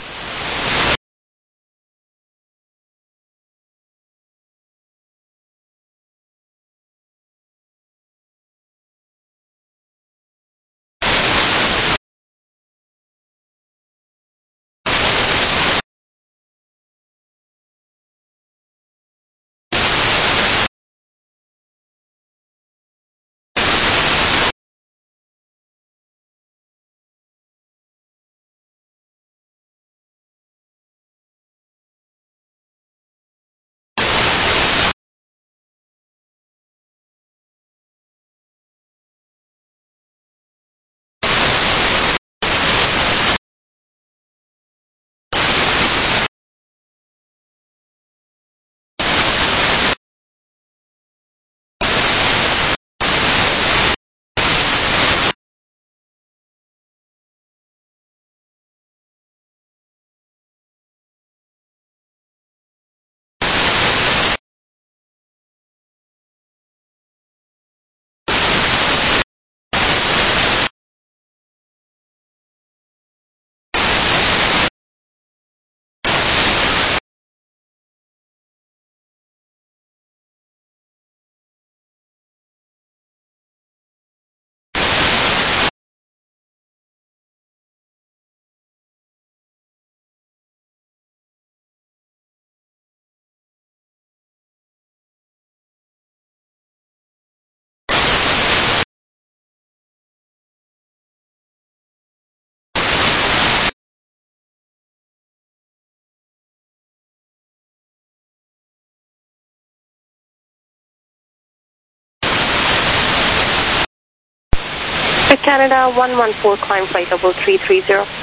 Air Canada 114, climb flight level 330.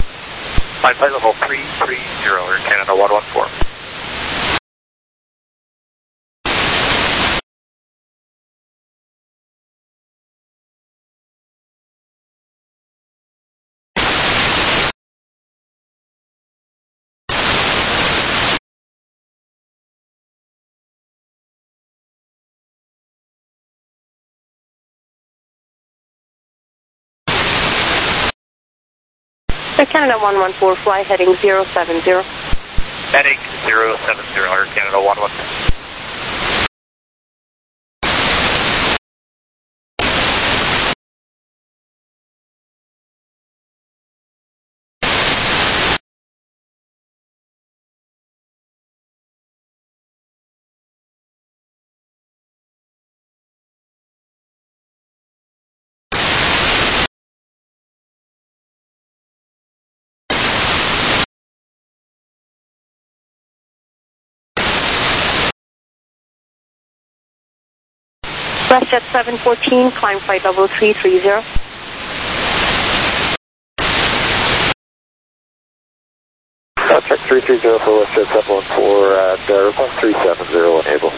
Flight level 330, Air Canada 114. Air Canada 114, fly heading 070. Heading 070, Air Canada 114. WestJet 714, climb flight level 330. Check 330 for WestJet 714 at response 370, enable.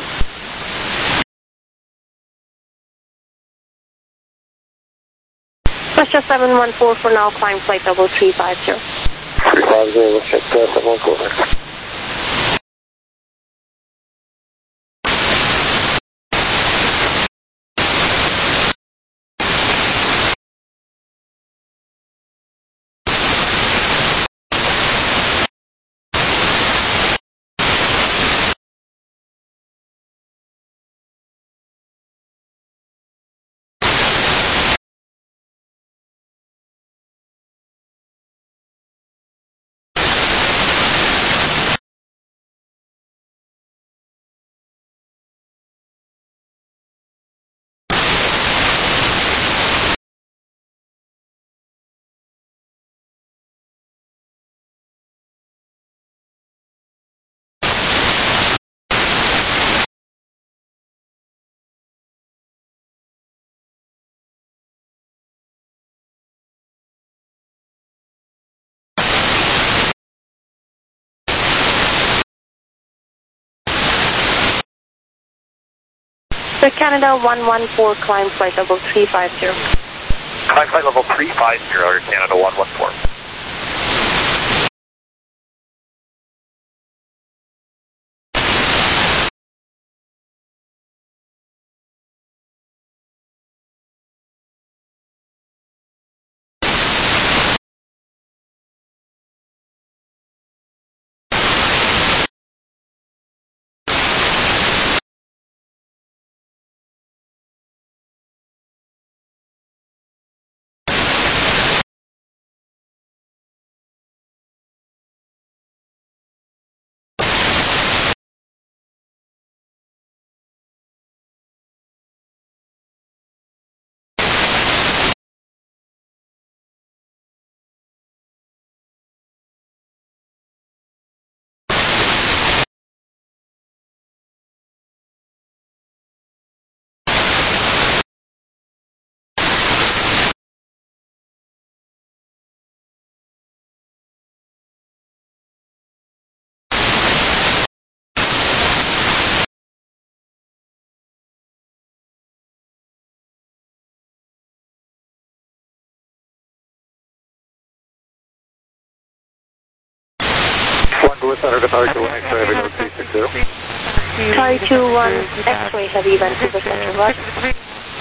WestJet 714 for now, climb flight level 350. 350, WestJet 714. The Canada 114, climb flight level 350. Climb flight level 350, Air Canada 114. Louis Center departure 1 X-ray, Avenue 360. Charlie 21, X-ray heavy, Vancouver Central, Roger.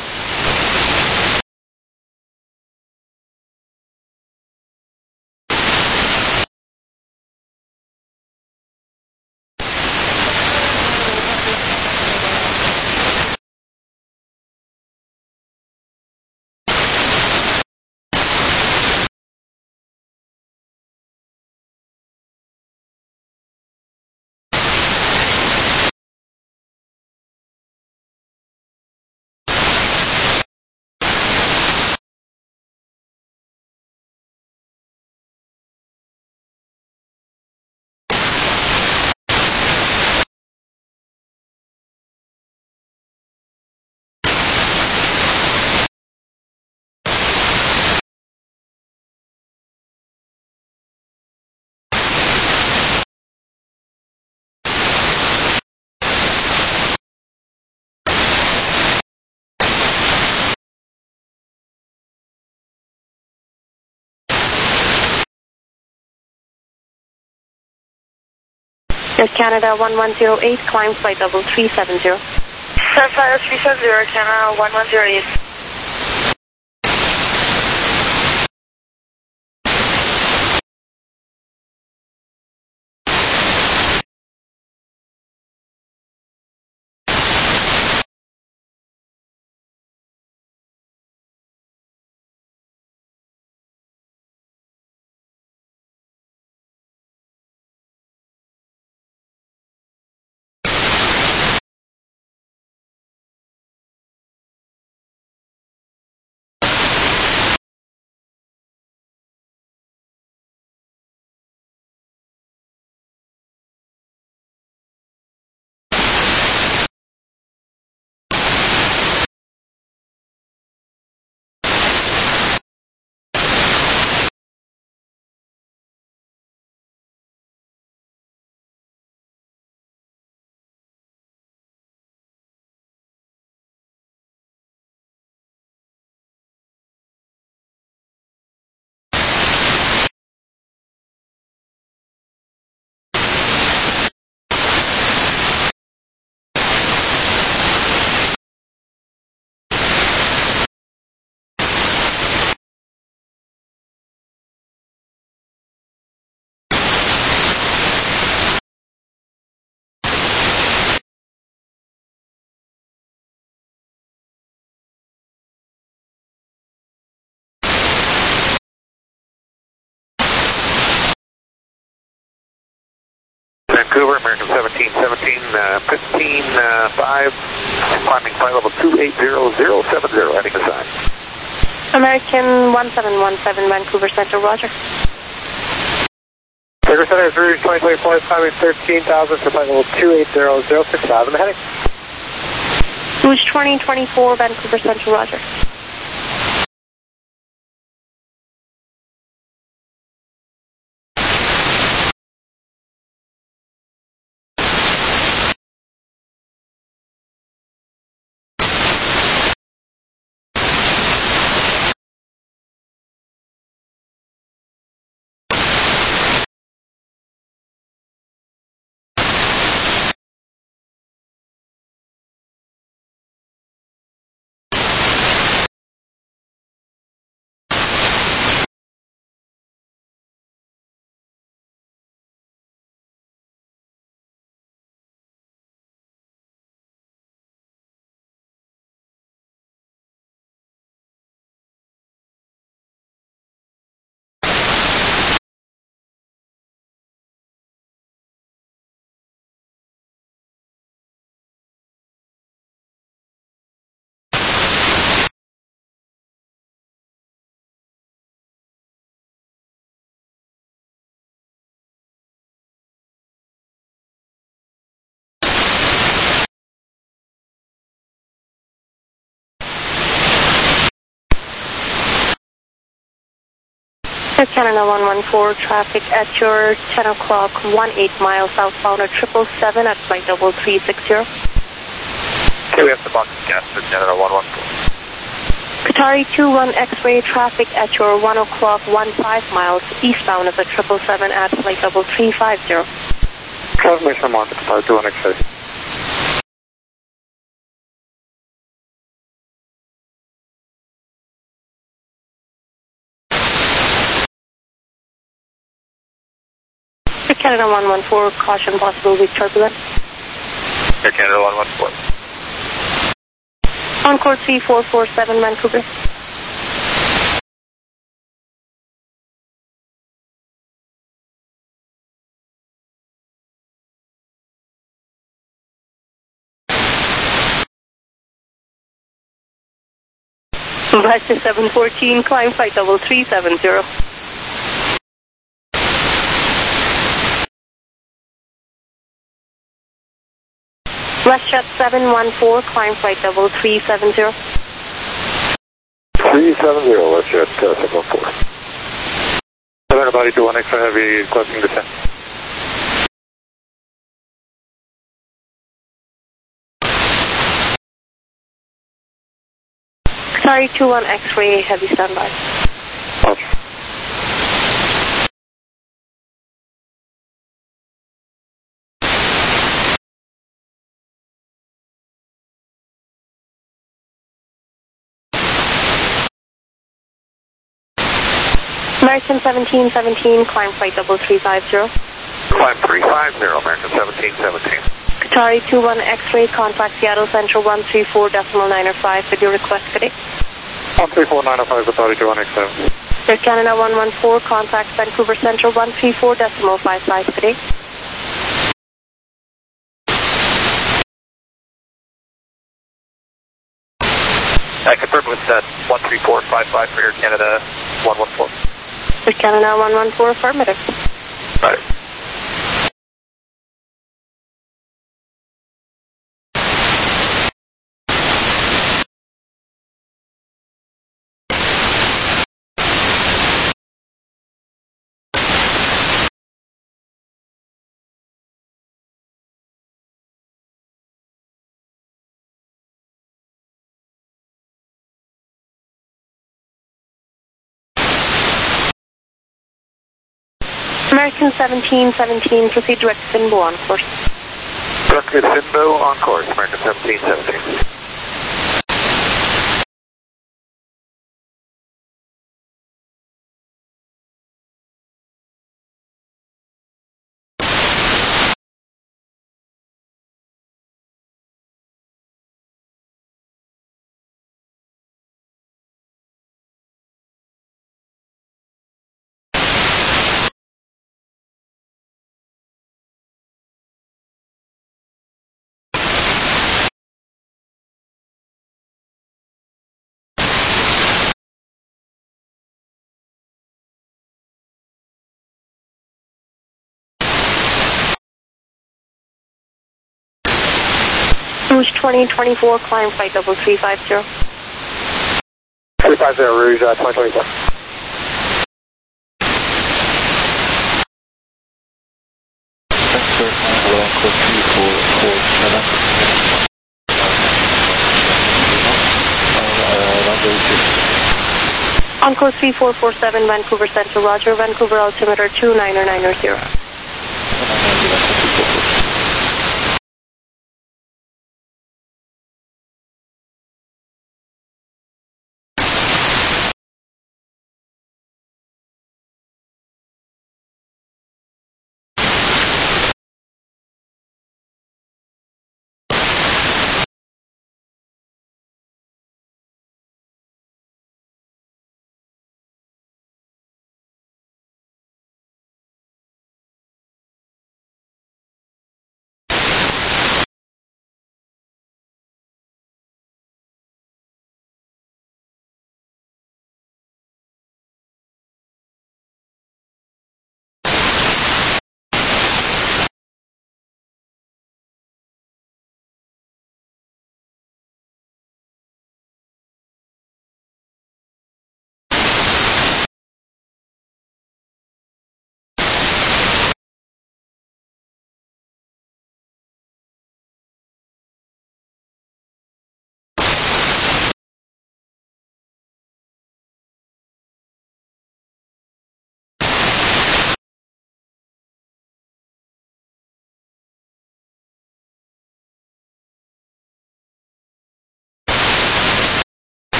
Air Canada 1108, climb flight level 370. Flight 370, Air Canada 1108. Vancouver, American 1717, 15-5, climbing flight level 280070, heading aside. American 1717, Vancouver Central, Roger. Vancouver Center, 2024, climbing 13,000 for flight level 280060, heading. Rouge 2024, Vancouver Central, Roger. Air Canada 114, traffic at your 10 o'clock, 18 miles southbound at 777 at flight 3360. Okay, we have the box gas for Canada 114. Qatari 21 X-ray, traffic at your 1 o'clock, 15 miles eastbound of the 777 at flight 3350. Transmission on Qatari 21 X-ray. Air Canada 114, caution possible weak turbulence. Air Canada 114. Encore 3447 Vancouver. Back to 714, climb flight 3370. WestJet 714, climb flight 3370. 370, WestJet 714. Canada body 21 X-ray, heavy closing descent. Qatari 21 X-ray, heavy standby. Okay. American 1717, climb flight 3350. Climb 350, American 1717. Qatari 21 X-ray, contact Seattle Central 134.905 with your request, good day. 134.905, Qatari 21 X-ray. Air Canada 114, contact Vancouver Central 134.55, good day. I confirm with that 13455 for Air Canada 114. Air Canada 114, affirmative. Right. American 1717, proceed direct Sinbo on course. Direct to Sinbo on course, American 1717. Rouge 2024, climb flight 3350. 350, Rouge 2024. Encore 3447, Vancouver Central, Roger, Vancouver altimeter 29990.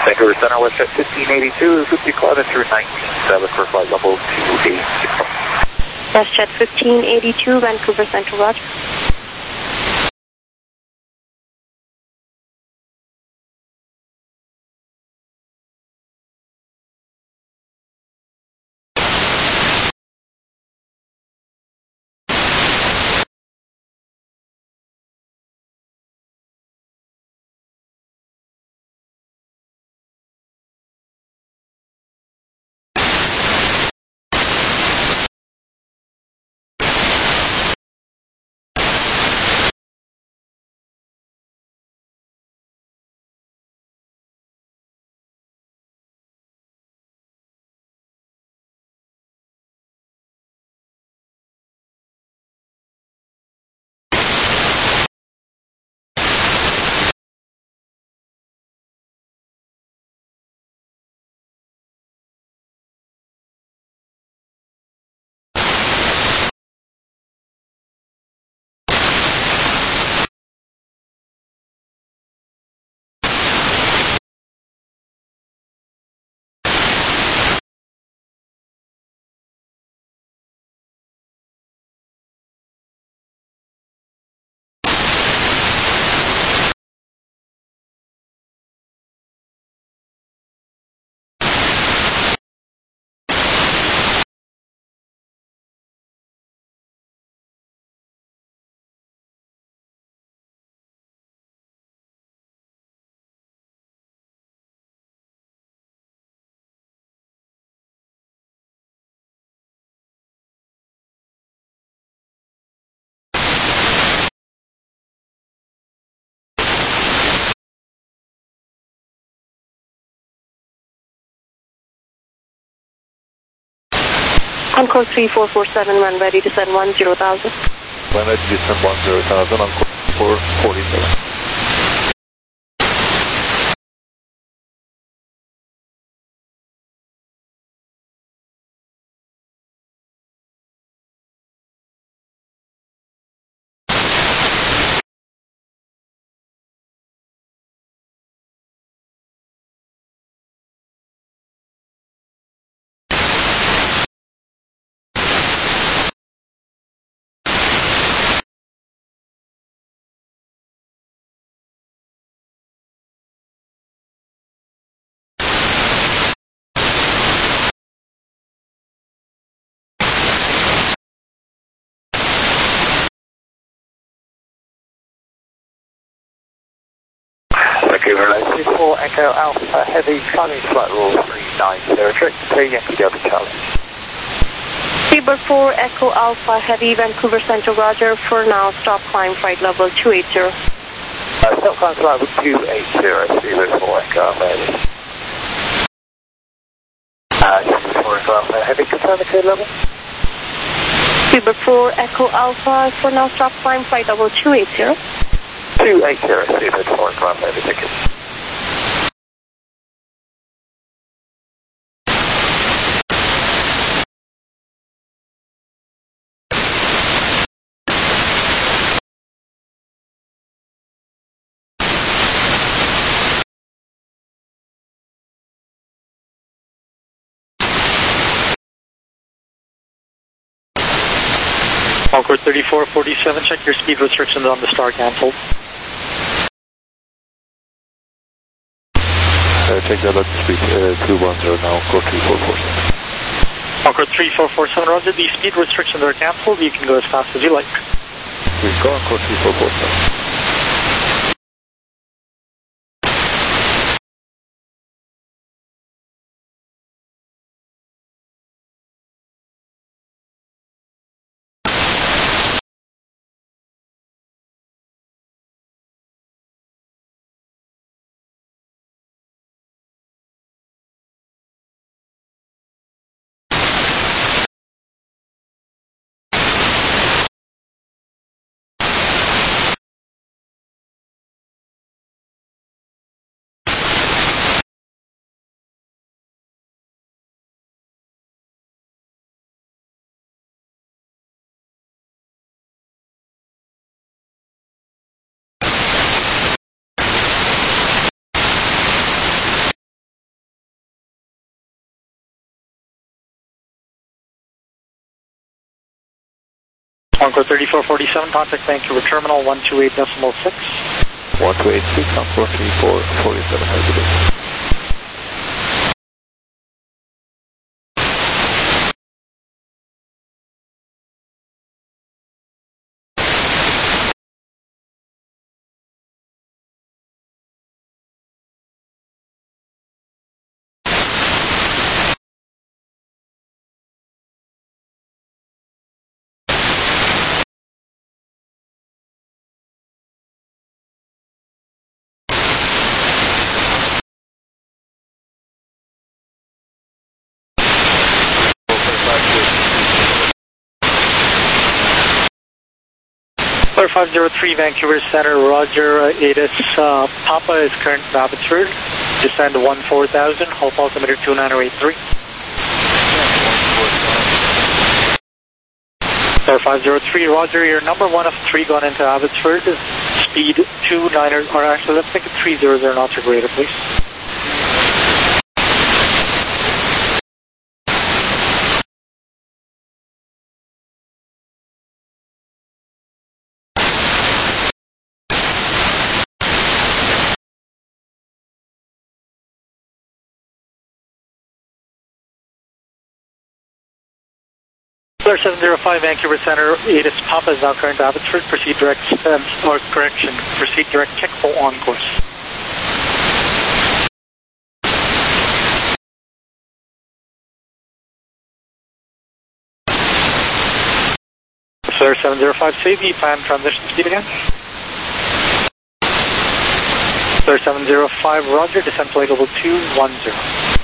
Vancouver Center, WestJet 1582, 50 climb through 197 for flight level 280. WestJet 1582, Vancouver Center, roger. Encore 3447, when ready to send 10,000. When ready to send 10,000, Encore 447. Vancouver, 24 Echo Alpha Heavy, climbing flight rule 390, direct to Yankee Delta Charlie. Seabird 4 Echo Alpha Heavy, Vancouver Center, roger. For now, stop climb flight level 280. Stop climb flight level 280, Seabird 4 Echo Alpha Heavy. Seabird 4 Echo Alpha Heavy, confirm the code level. Seabird 4 Echo Alpha, for now, stop climb flight level 280. 280, Seabird 4 Echo Alpha Heavy, thank you. Encore 3447, check your speed restrictions on the star canceled. Check that at speed 210 now, Encore 3447. Encore 3447, roger. The speed restrictions are canceled. You can go as fast as you like. Please go, Encore 3447. Encore 3447, contact Vancouver Terminal 128.6. 1286, Encore 3447, have a good day. Clear 503 Vancouver Center, Roger, ATIS, Papa is current in Abbotsford, descend to 14,000, hold altimeter 29083. Clear 503, Roger, you're number 1 of 3 going into Abbotsford, speed 29, or actually let's make it 300 knots or greater, please. Clear 705 Vancouver Center, ATIS Papa is now current to Abbotsford, proceed direct, proceed direct Kickful on course. Clear 705, say the plan transition speed again. Clear 705, Roger, descent flight level 210.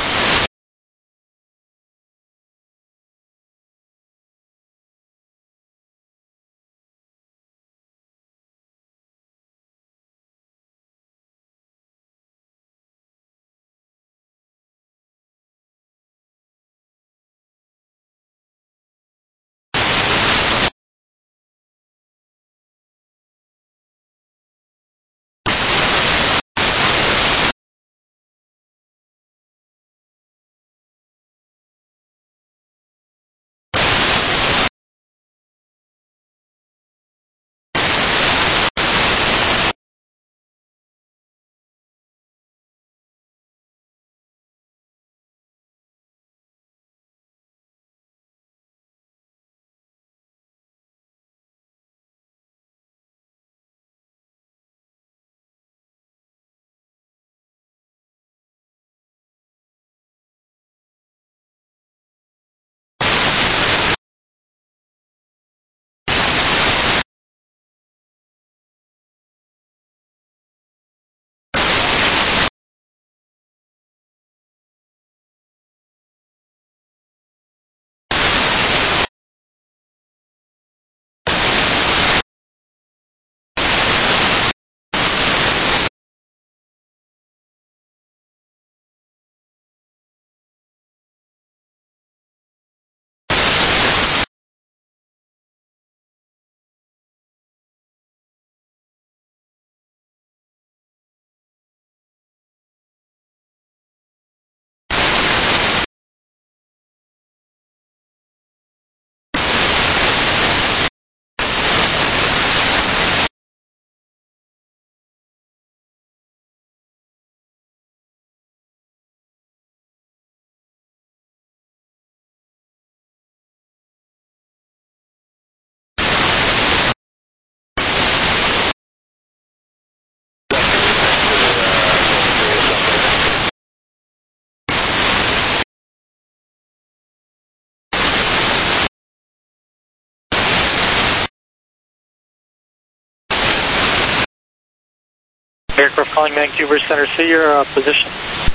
Aircraft calling Vancouver Center, see your position.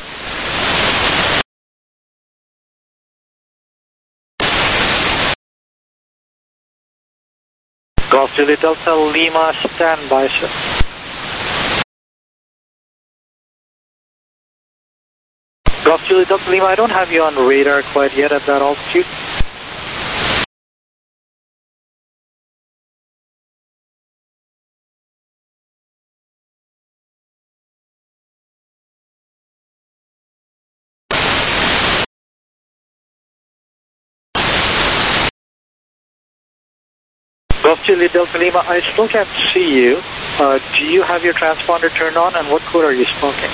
Golf Juliet Delta Lima, stand by, sir. Golf Juliet Delta Lima, I don't have you on radar quite yet at that altitude. Golf Juliet Delta Lima, I still can't see you. Do you have your transponder turned on, and what code are you smoking?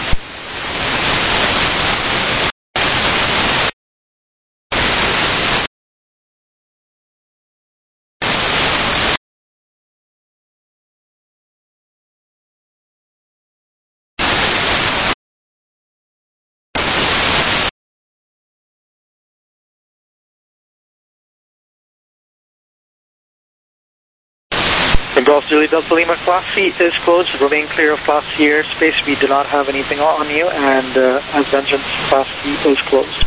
The Golf Juliet Delta Lima Class C is closed. Remain clear of Class C airspace. We do not have anything on you, and as mentioned, Class C is closed.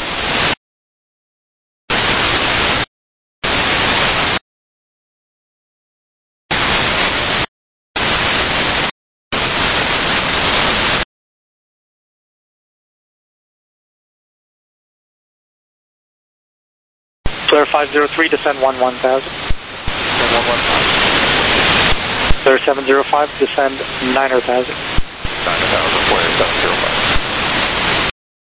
Flare 503, descend 11,000. Flare 705, descend 9,000. 9,000, Flare 705.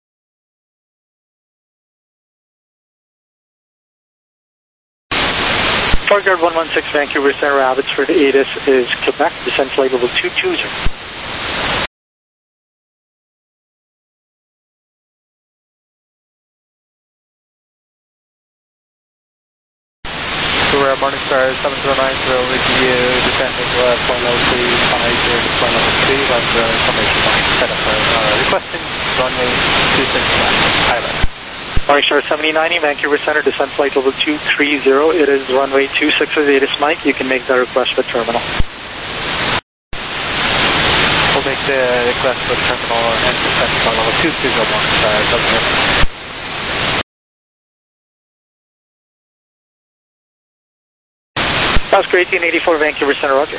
Flight Guard 116, Vancouver Center, Abbotsford, ATIS is Quebec, descend flight level 220. Morningstar 7090 with you, descending flight level 350 to flight level 3, that's information line set up requesting runway 269, pilot. Morningstar 7090, Vancouver Center, descend flight level 230, it is runway 26 with ATIS Mike, you can make that request for terminal. We'll make the request for terminal and descend flight level 230, Morningstar 7090. Oscar 1884, Vancouver Center, roger.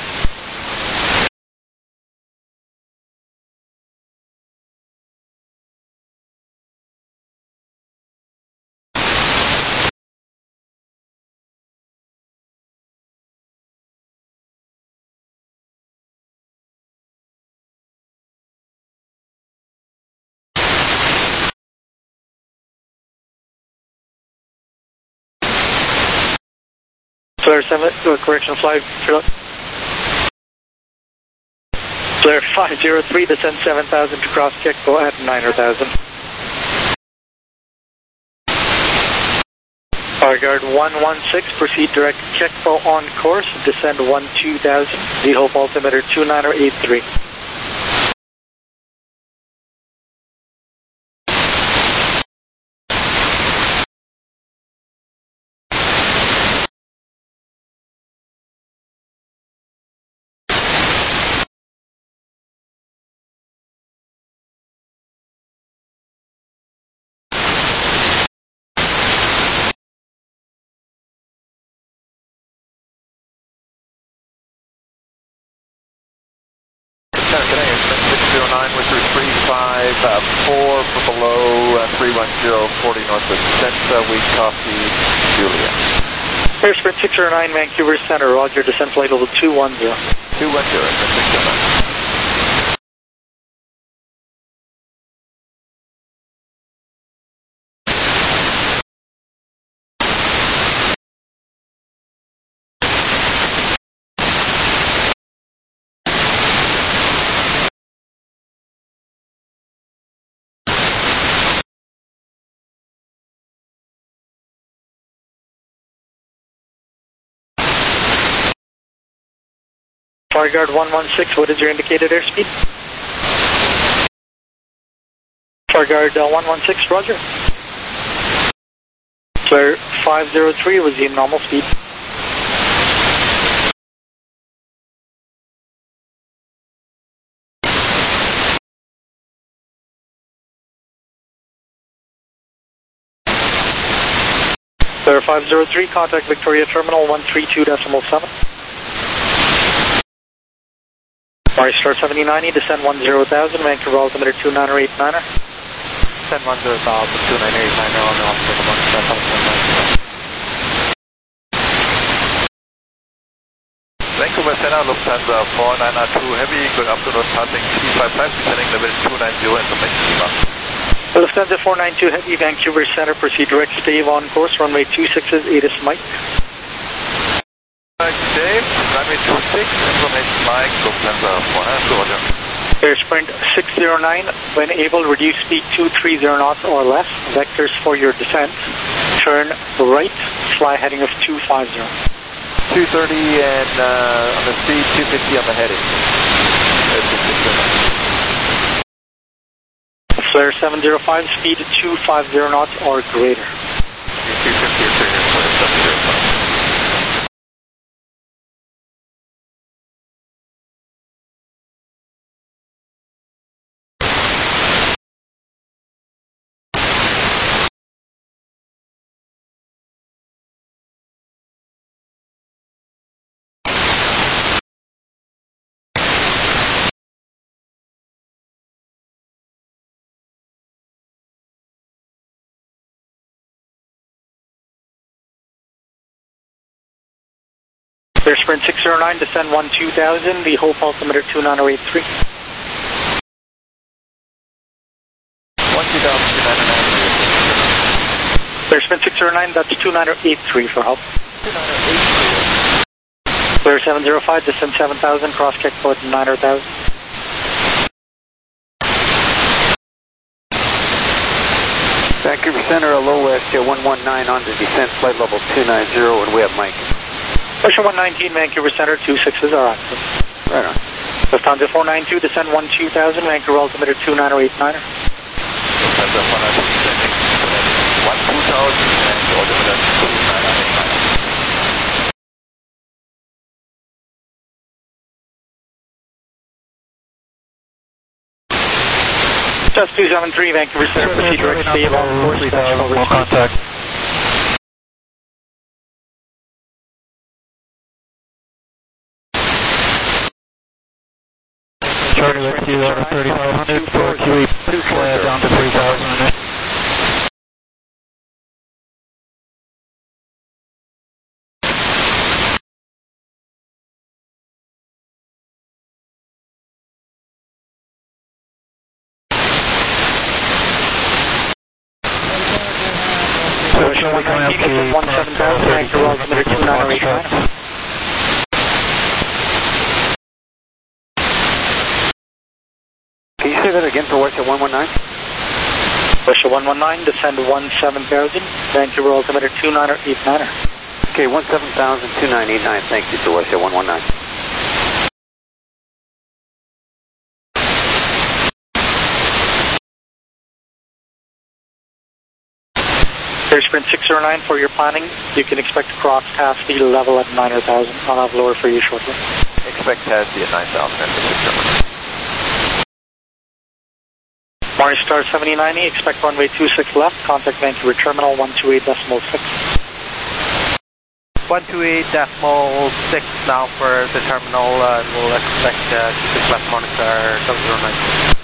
Flare 7, correction flight. Flare 503, descend 7,000 to cross Kekpo at 9,000. Flight Guard 116, proceed direct Kekpo on course, descend 12,000, VHOPE altimeter 2983. Today is 609 with your 354 for below 310 40 north of Centra. We copy Julia. Air Sprint 609, Vancouver Center, roger, descent flight level 210. 210, 609. Flight Guard 116, what is your indicated airspeed? Flight Guard 116, roger. Flare 503, resume normal speed. Flare 503, contact Victoria Terminal 132.7. Morningstar 7090, descend 10,000, Vancouver altimeter 2989er. Descend 10,000, 2989er on the altimeter Morningstar 7090. Vancouver Center, Lufthansa 4992 Heavy, good afternoon, passing T55, descending level 290, information Lima. Lufthansa 492 Heavy, Vancouver Center, proceed direct stave on course, runway 26 is ATIS Mike. contact Dave, runway 26, information Mike, Lufthansa 1, Roger. Air Sprint 609, when able, reduce speed 230 knots or less. Vectors for your descent. Turn right, fly heading of 250. 230 and on the speed, 250 on the heading. Flare 705, speed 250 knots or greater. 250 or greater, Flare 705. Air Sprint 609, descend 12000, the hope altimeter 29083. 12000, Air Sprint 609, that's 29083 for help. 29083. Flare 705, descend 7000, cross kickboard 9000. Vancouver Center, hello, West 119 on the descent, flight level 290, and we have Mike. Ocean 119, Vancouver Center, 26s are active. Right on. Lufthansa 492, descend 12000, Vancouver altimeter 29089. Lufthansa 492, descending 12000 and altimeter 29089. Just 273, Vancouver Center, proceed direct stay along course, over contact. Charlie with you over 3500 for QE, down to 3000. Ocean 119, 17000, Vancouver altimeter 29089. Can you say that again for West 119? Russia 119, descend 17000, Vancouver altimeter 29089. Okay, 17000, 2989, thank you to West 119. Air Sprint 609, for your planning, you can expect to cross task speed level at 9000. I'll have lower for you shortly. Expect taxi at 9000 and 600. Mars Star 7090, expect runway 26 left, contact Vancouver Terminal 128.6. 128.6 now for the terminal, we'll expect 26 left monitor 709.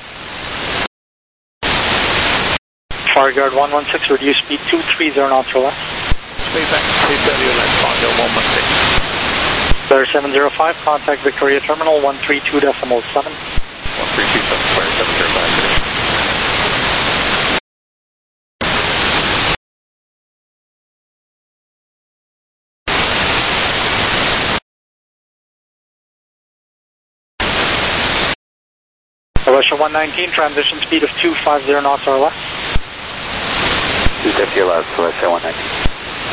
Farguard 116, reduce speed 230 knots or less. Space back, please WLS, Mondo 116. Flare 705, contact Victoria Terminal 132.7. 132.7, Flare 705. Russia 119, transition speed of 250 knots or less. 250 allows for Russia 119.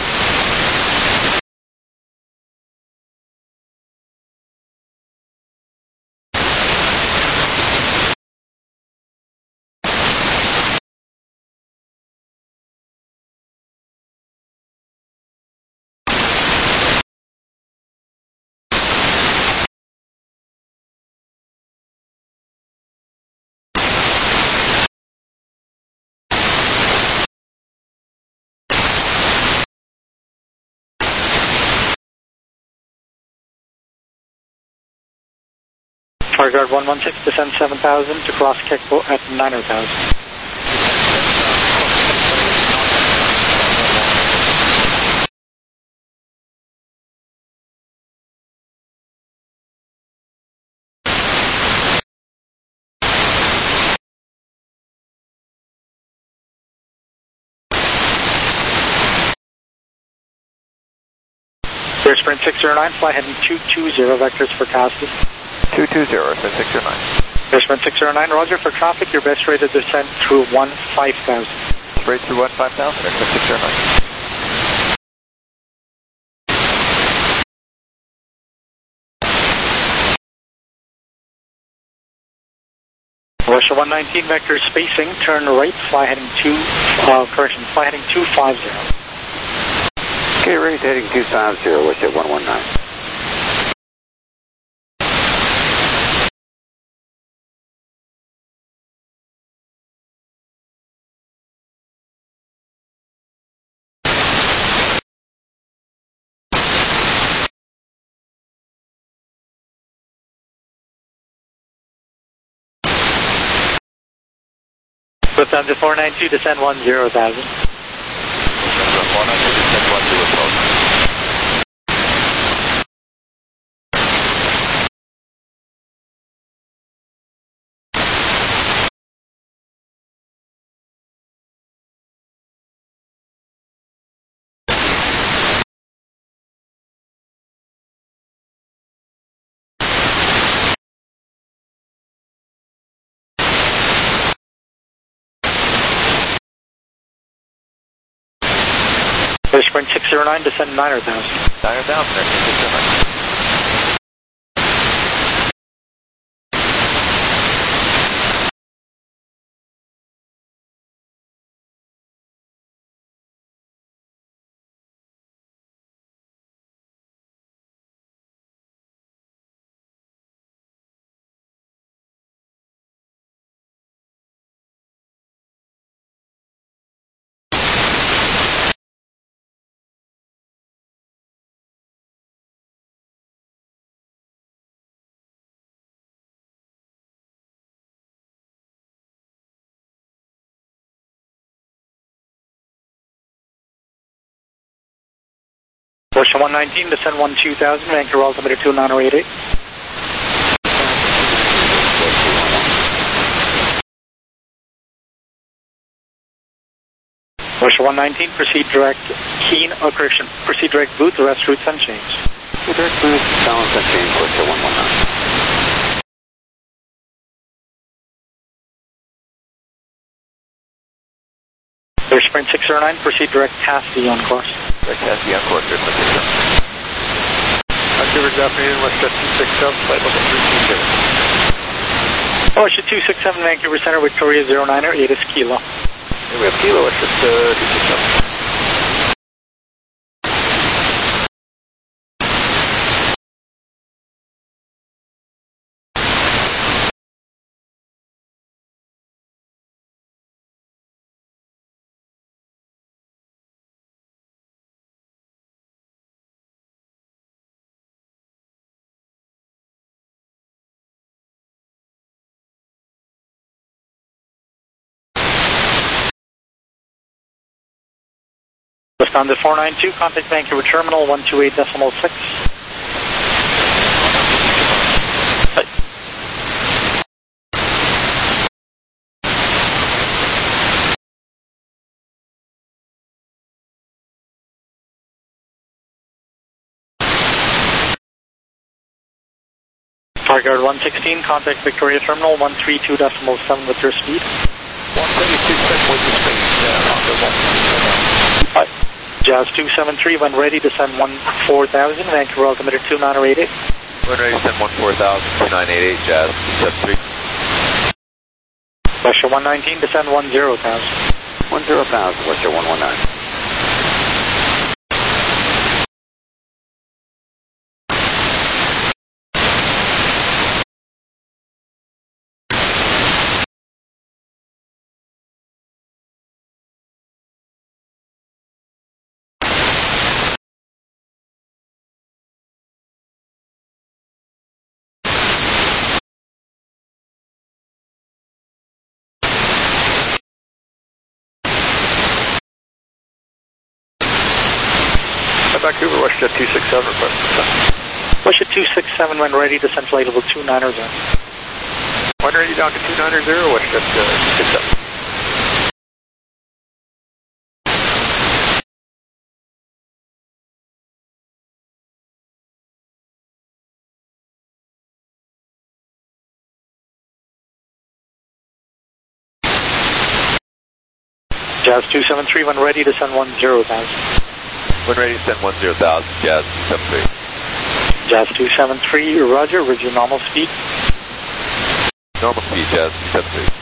Farguard 116, descend 7000 to cross Kekpo at 9000. Air Sprint 609, fly heading 220, vectors for Caspi. 220, so 609. Air Sprint 609, roger for traffic, your best rate of descent through 15,000. Straight through 15,000, Air Sprint 609. Russia 119, vector spacing, turn right, fly heading 250. Okay, rate heading 250, what's at 119? Lufthansa 492, descend 10,000. Lufthansa 492, descend 10,000. Air Sprint 609, descend 9,000. 9,000, Air Sprint 609. Russia 119, descend 12,000, Vancouver altimeter 2988. Russia 119, proceed direct proceed direct booth, the rest routes unchanged. Direct booth, balance unchanged, Russia 119. Air Sprint 609, proceed direct Caspi on course. Direct Caspi on course, Air Sprint 609. Vancouver, good afternoon, WestJet 267, flight level 320. Russia 267, Vancouver Center, Victoria 09er, 8 is Kilo. Here we have Kilo, WestJet 267. Lufthansa 492, contact Vancouver Terminal 128.6. Target 116, contact Victoria Terminal 132.7 with your speed. 132.7 with your speed, Jazz 273, when ready, descend 14,000, Vancouver altimeter 2988. When ready, descend 14,000, 2988, Jazz 273. Russia 119, descend 10,000. 10,000, Russia 119. Vancouver, WestJet 267, request descent. WestJet 267, when ready, descend flight level 290. When ready, down to 290, WestJet 267. Jazz 273, when ready to send 10,000. When ready to send 10,000, Jazz 273. Jazz 273, roger, with your normal speed. Normal speed, Jazz 273.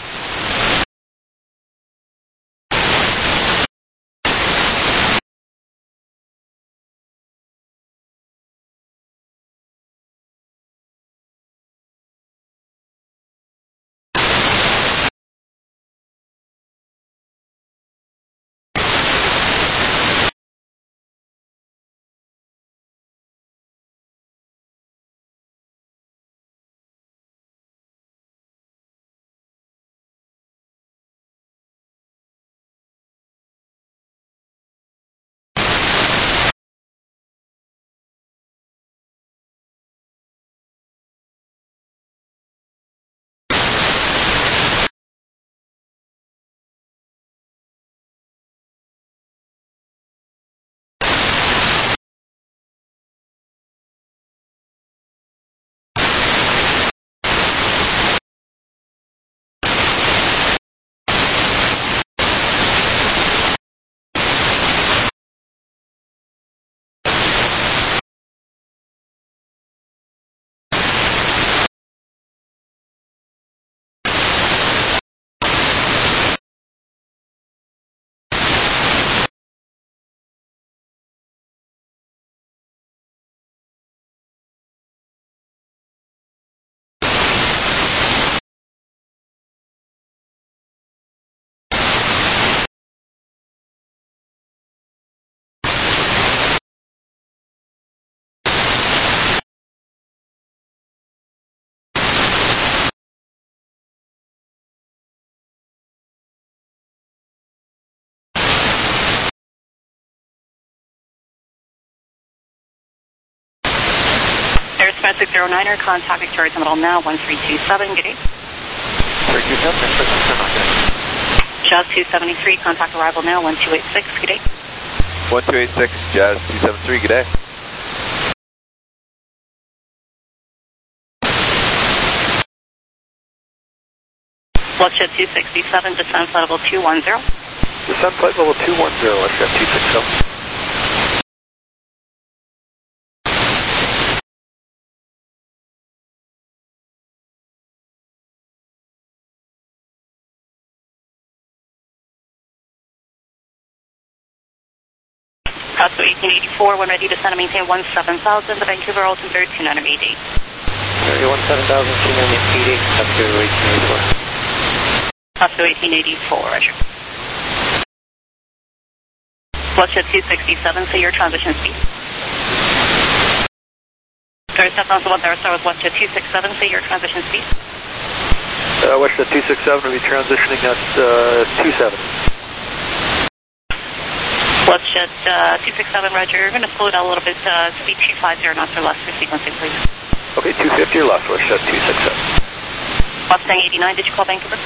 Airspan 609er, contact Victoria Terminal now, 1327, good day. 327, Jazz 273, contact arrival now, 1286, good day. 1286, Jazz 273, good day. Westjet 267, descend flight level 210. Descend flight level 210, Westjet 267. Costco 1884, when ready to send and maintain 17,000, the Vancouver altimeter 2988. 17,000, Costco 1884. Costco 1884, roger. Westjet 267, say your transition speed. Sorry, South Council 1 Tower Star with Westjet 267, say your transition speed. Westjet 267 will be transitioning at 27. Westjet 267, roger. You're going to slow down a little bit, speed 250 knots or less for sequencing, please. Okay, 250 or less, Westjet 267. Mustang 89, did you call Vancouver?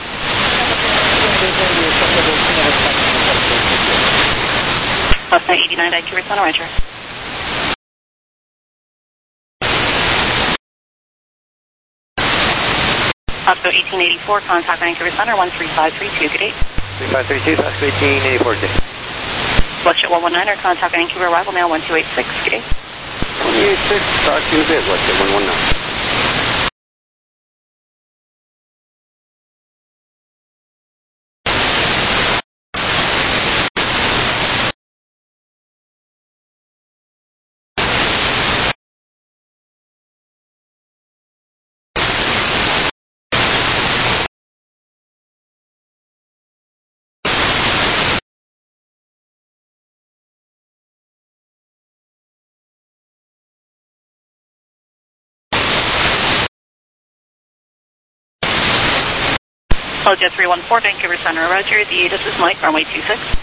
Mustang 89, Vancouver Center, roger. Costco 1884, contact Vancouver Center, 13532, good day. 3532, Costco 1884, good day. Westjet 119er, contact Vancouver arrival now, 1286, good day. 186, talk to you a bit, Westjet 119. Jet 314, Vancouver Center, roger. This is Mike, runway 26.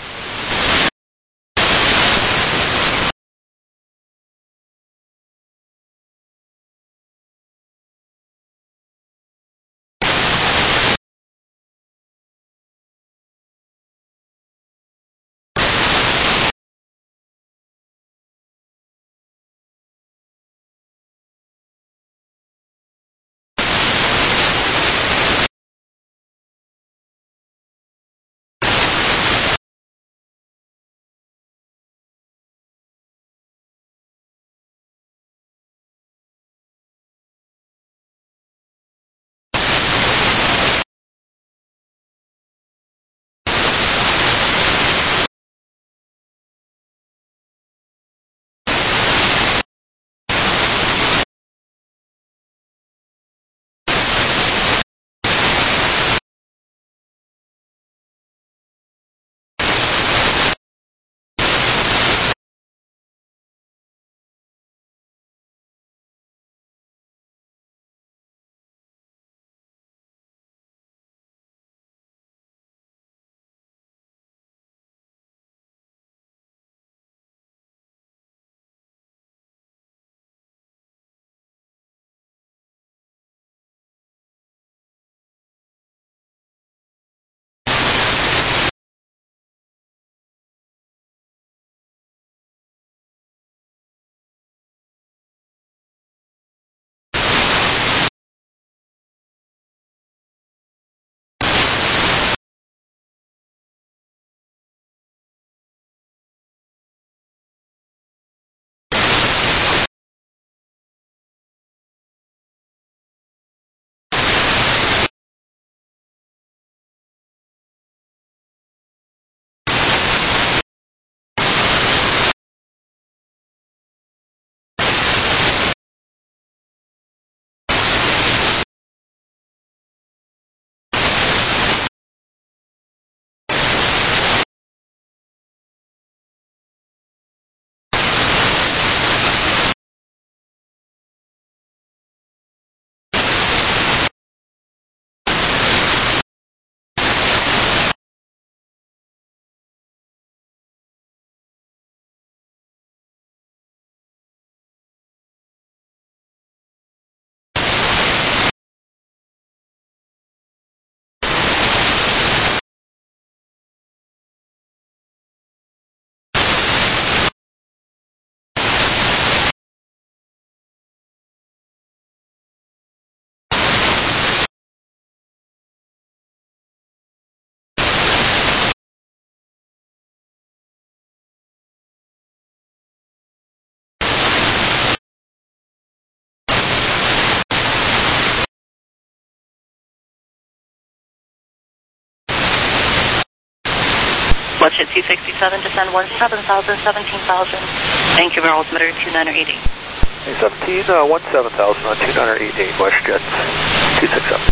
Bullshit 267, descend 17,000, 17,000. Vancouver altimeter 2980. 17, 17,000 on 2988, WestJet 267.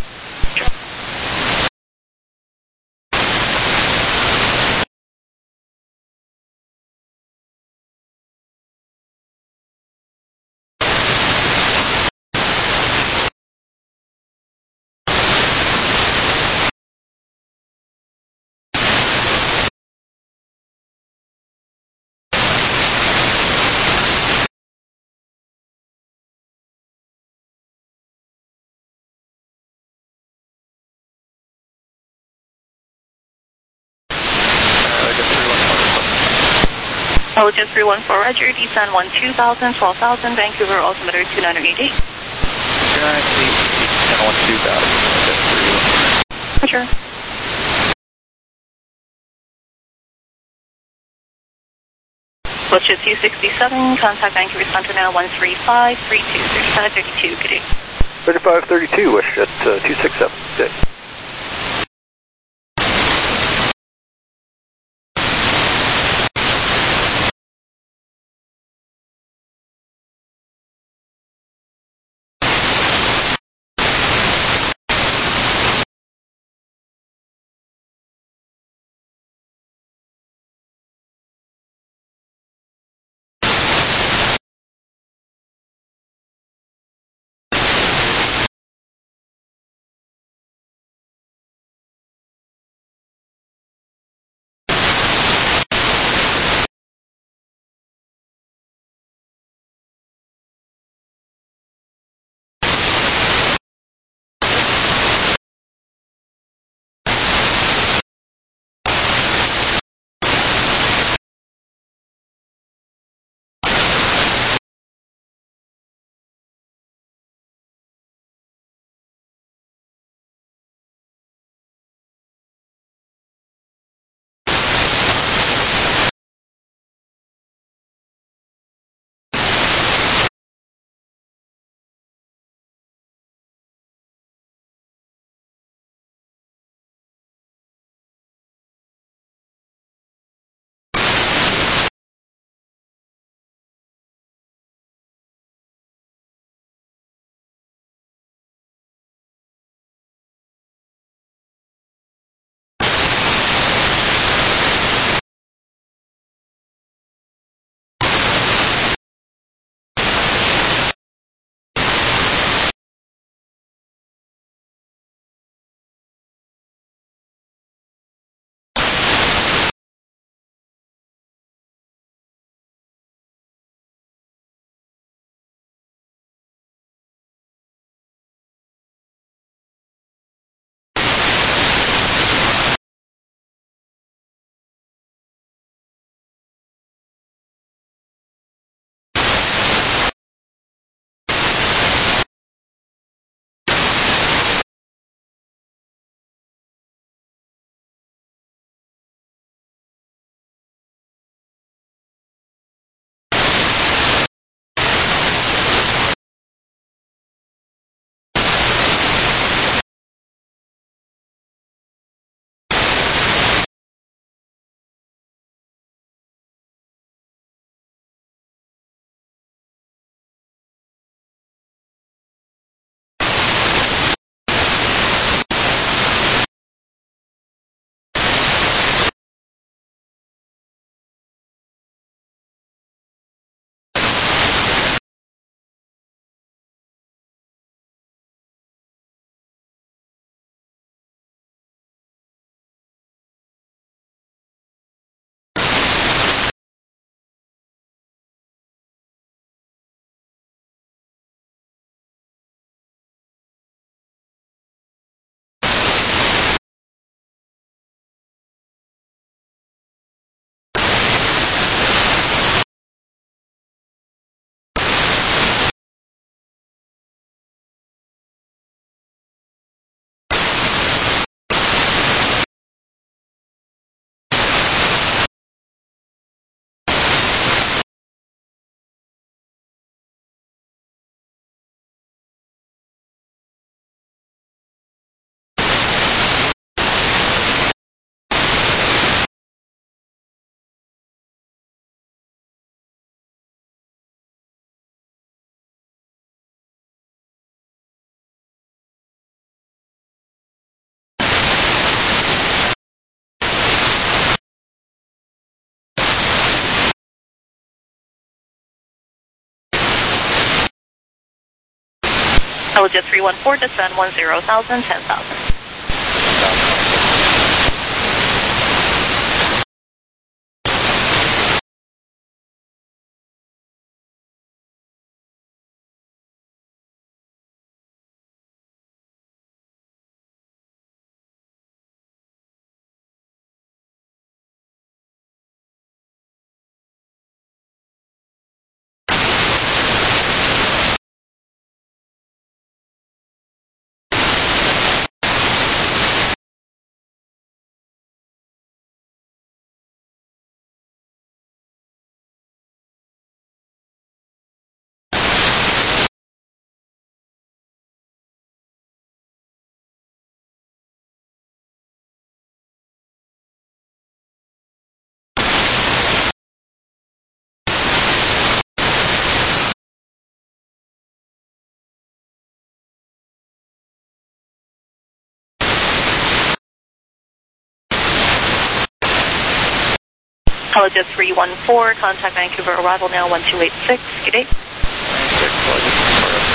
Jet 314, roger, descend 12,000, 12,000, Vancouver altimeter 2988. 2988, 12,000. Roger. Bullshit 267, contact Vancouver Center now 135, 32, 35, 32, good day. 3532, WestJet 267, good day. Jet 314, descend 10,000, 10,000. Jet 314, contact Vancouver, arrival now 1286. Good day.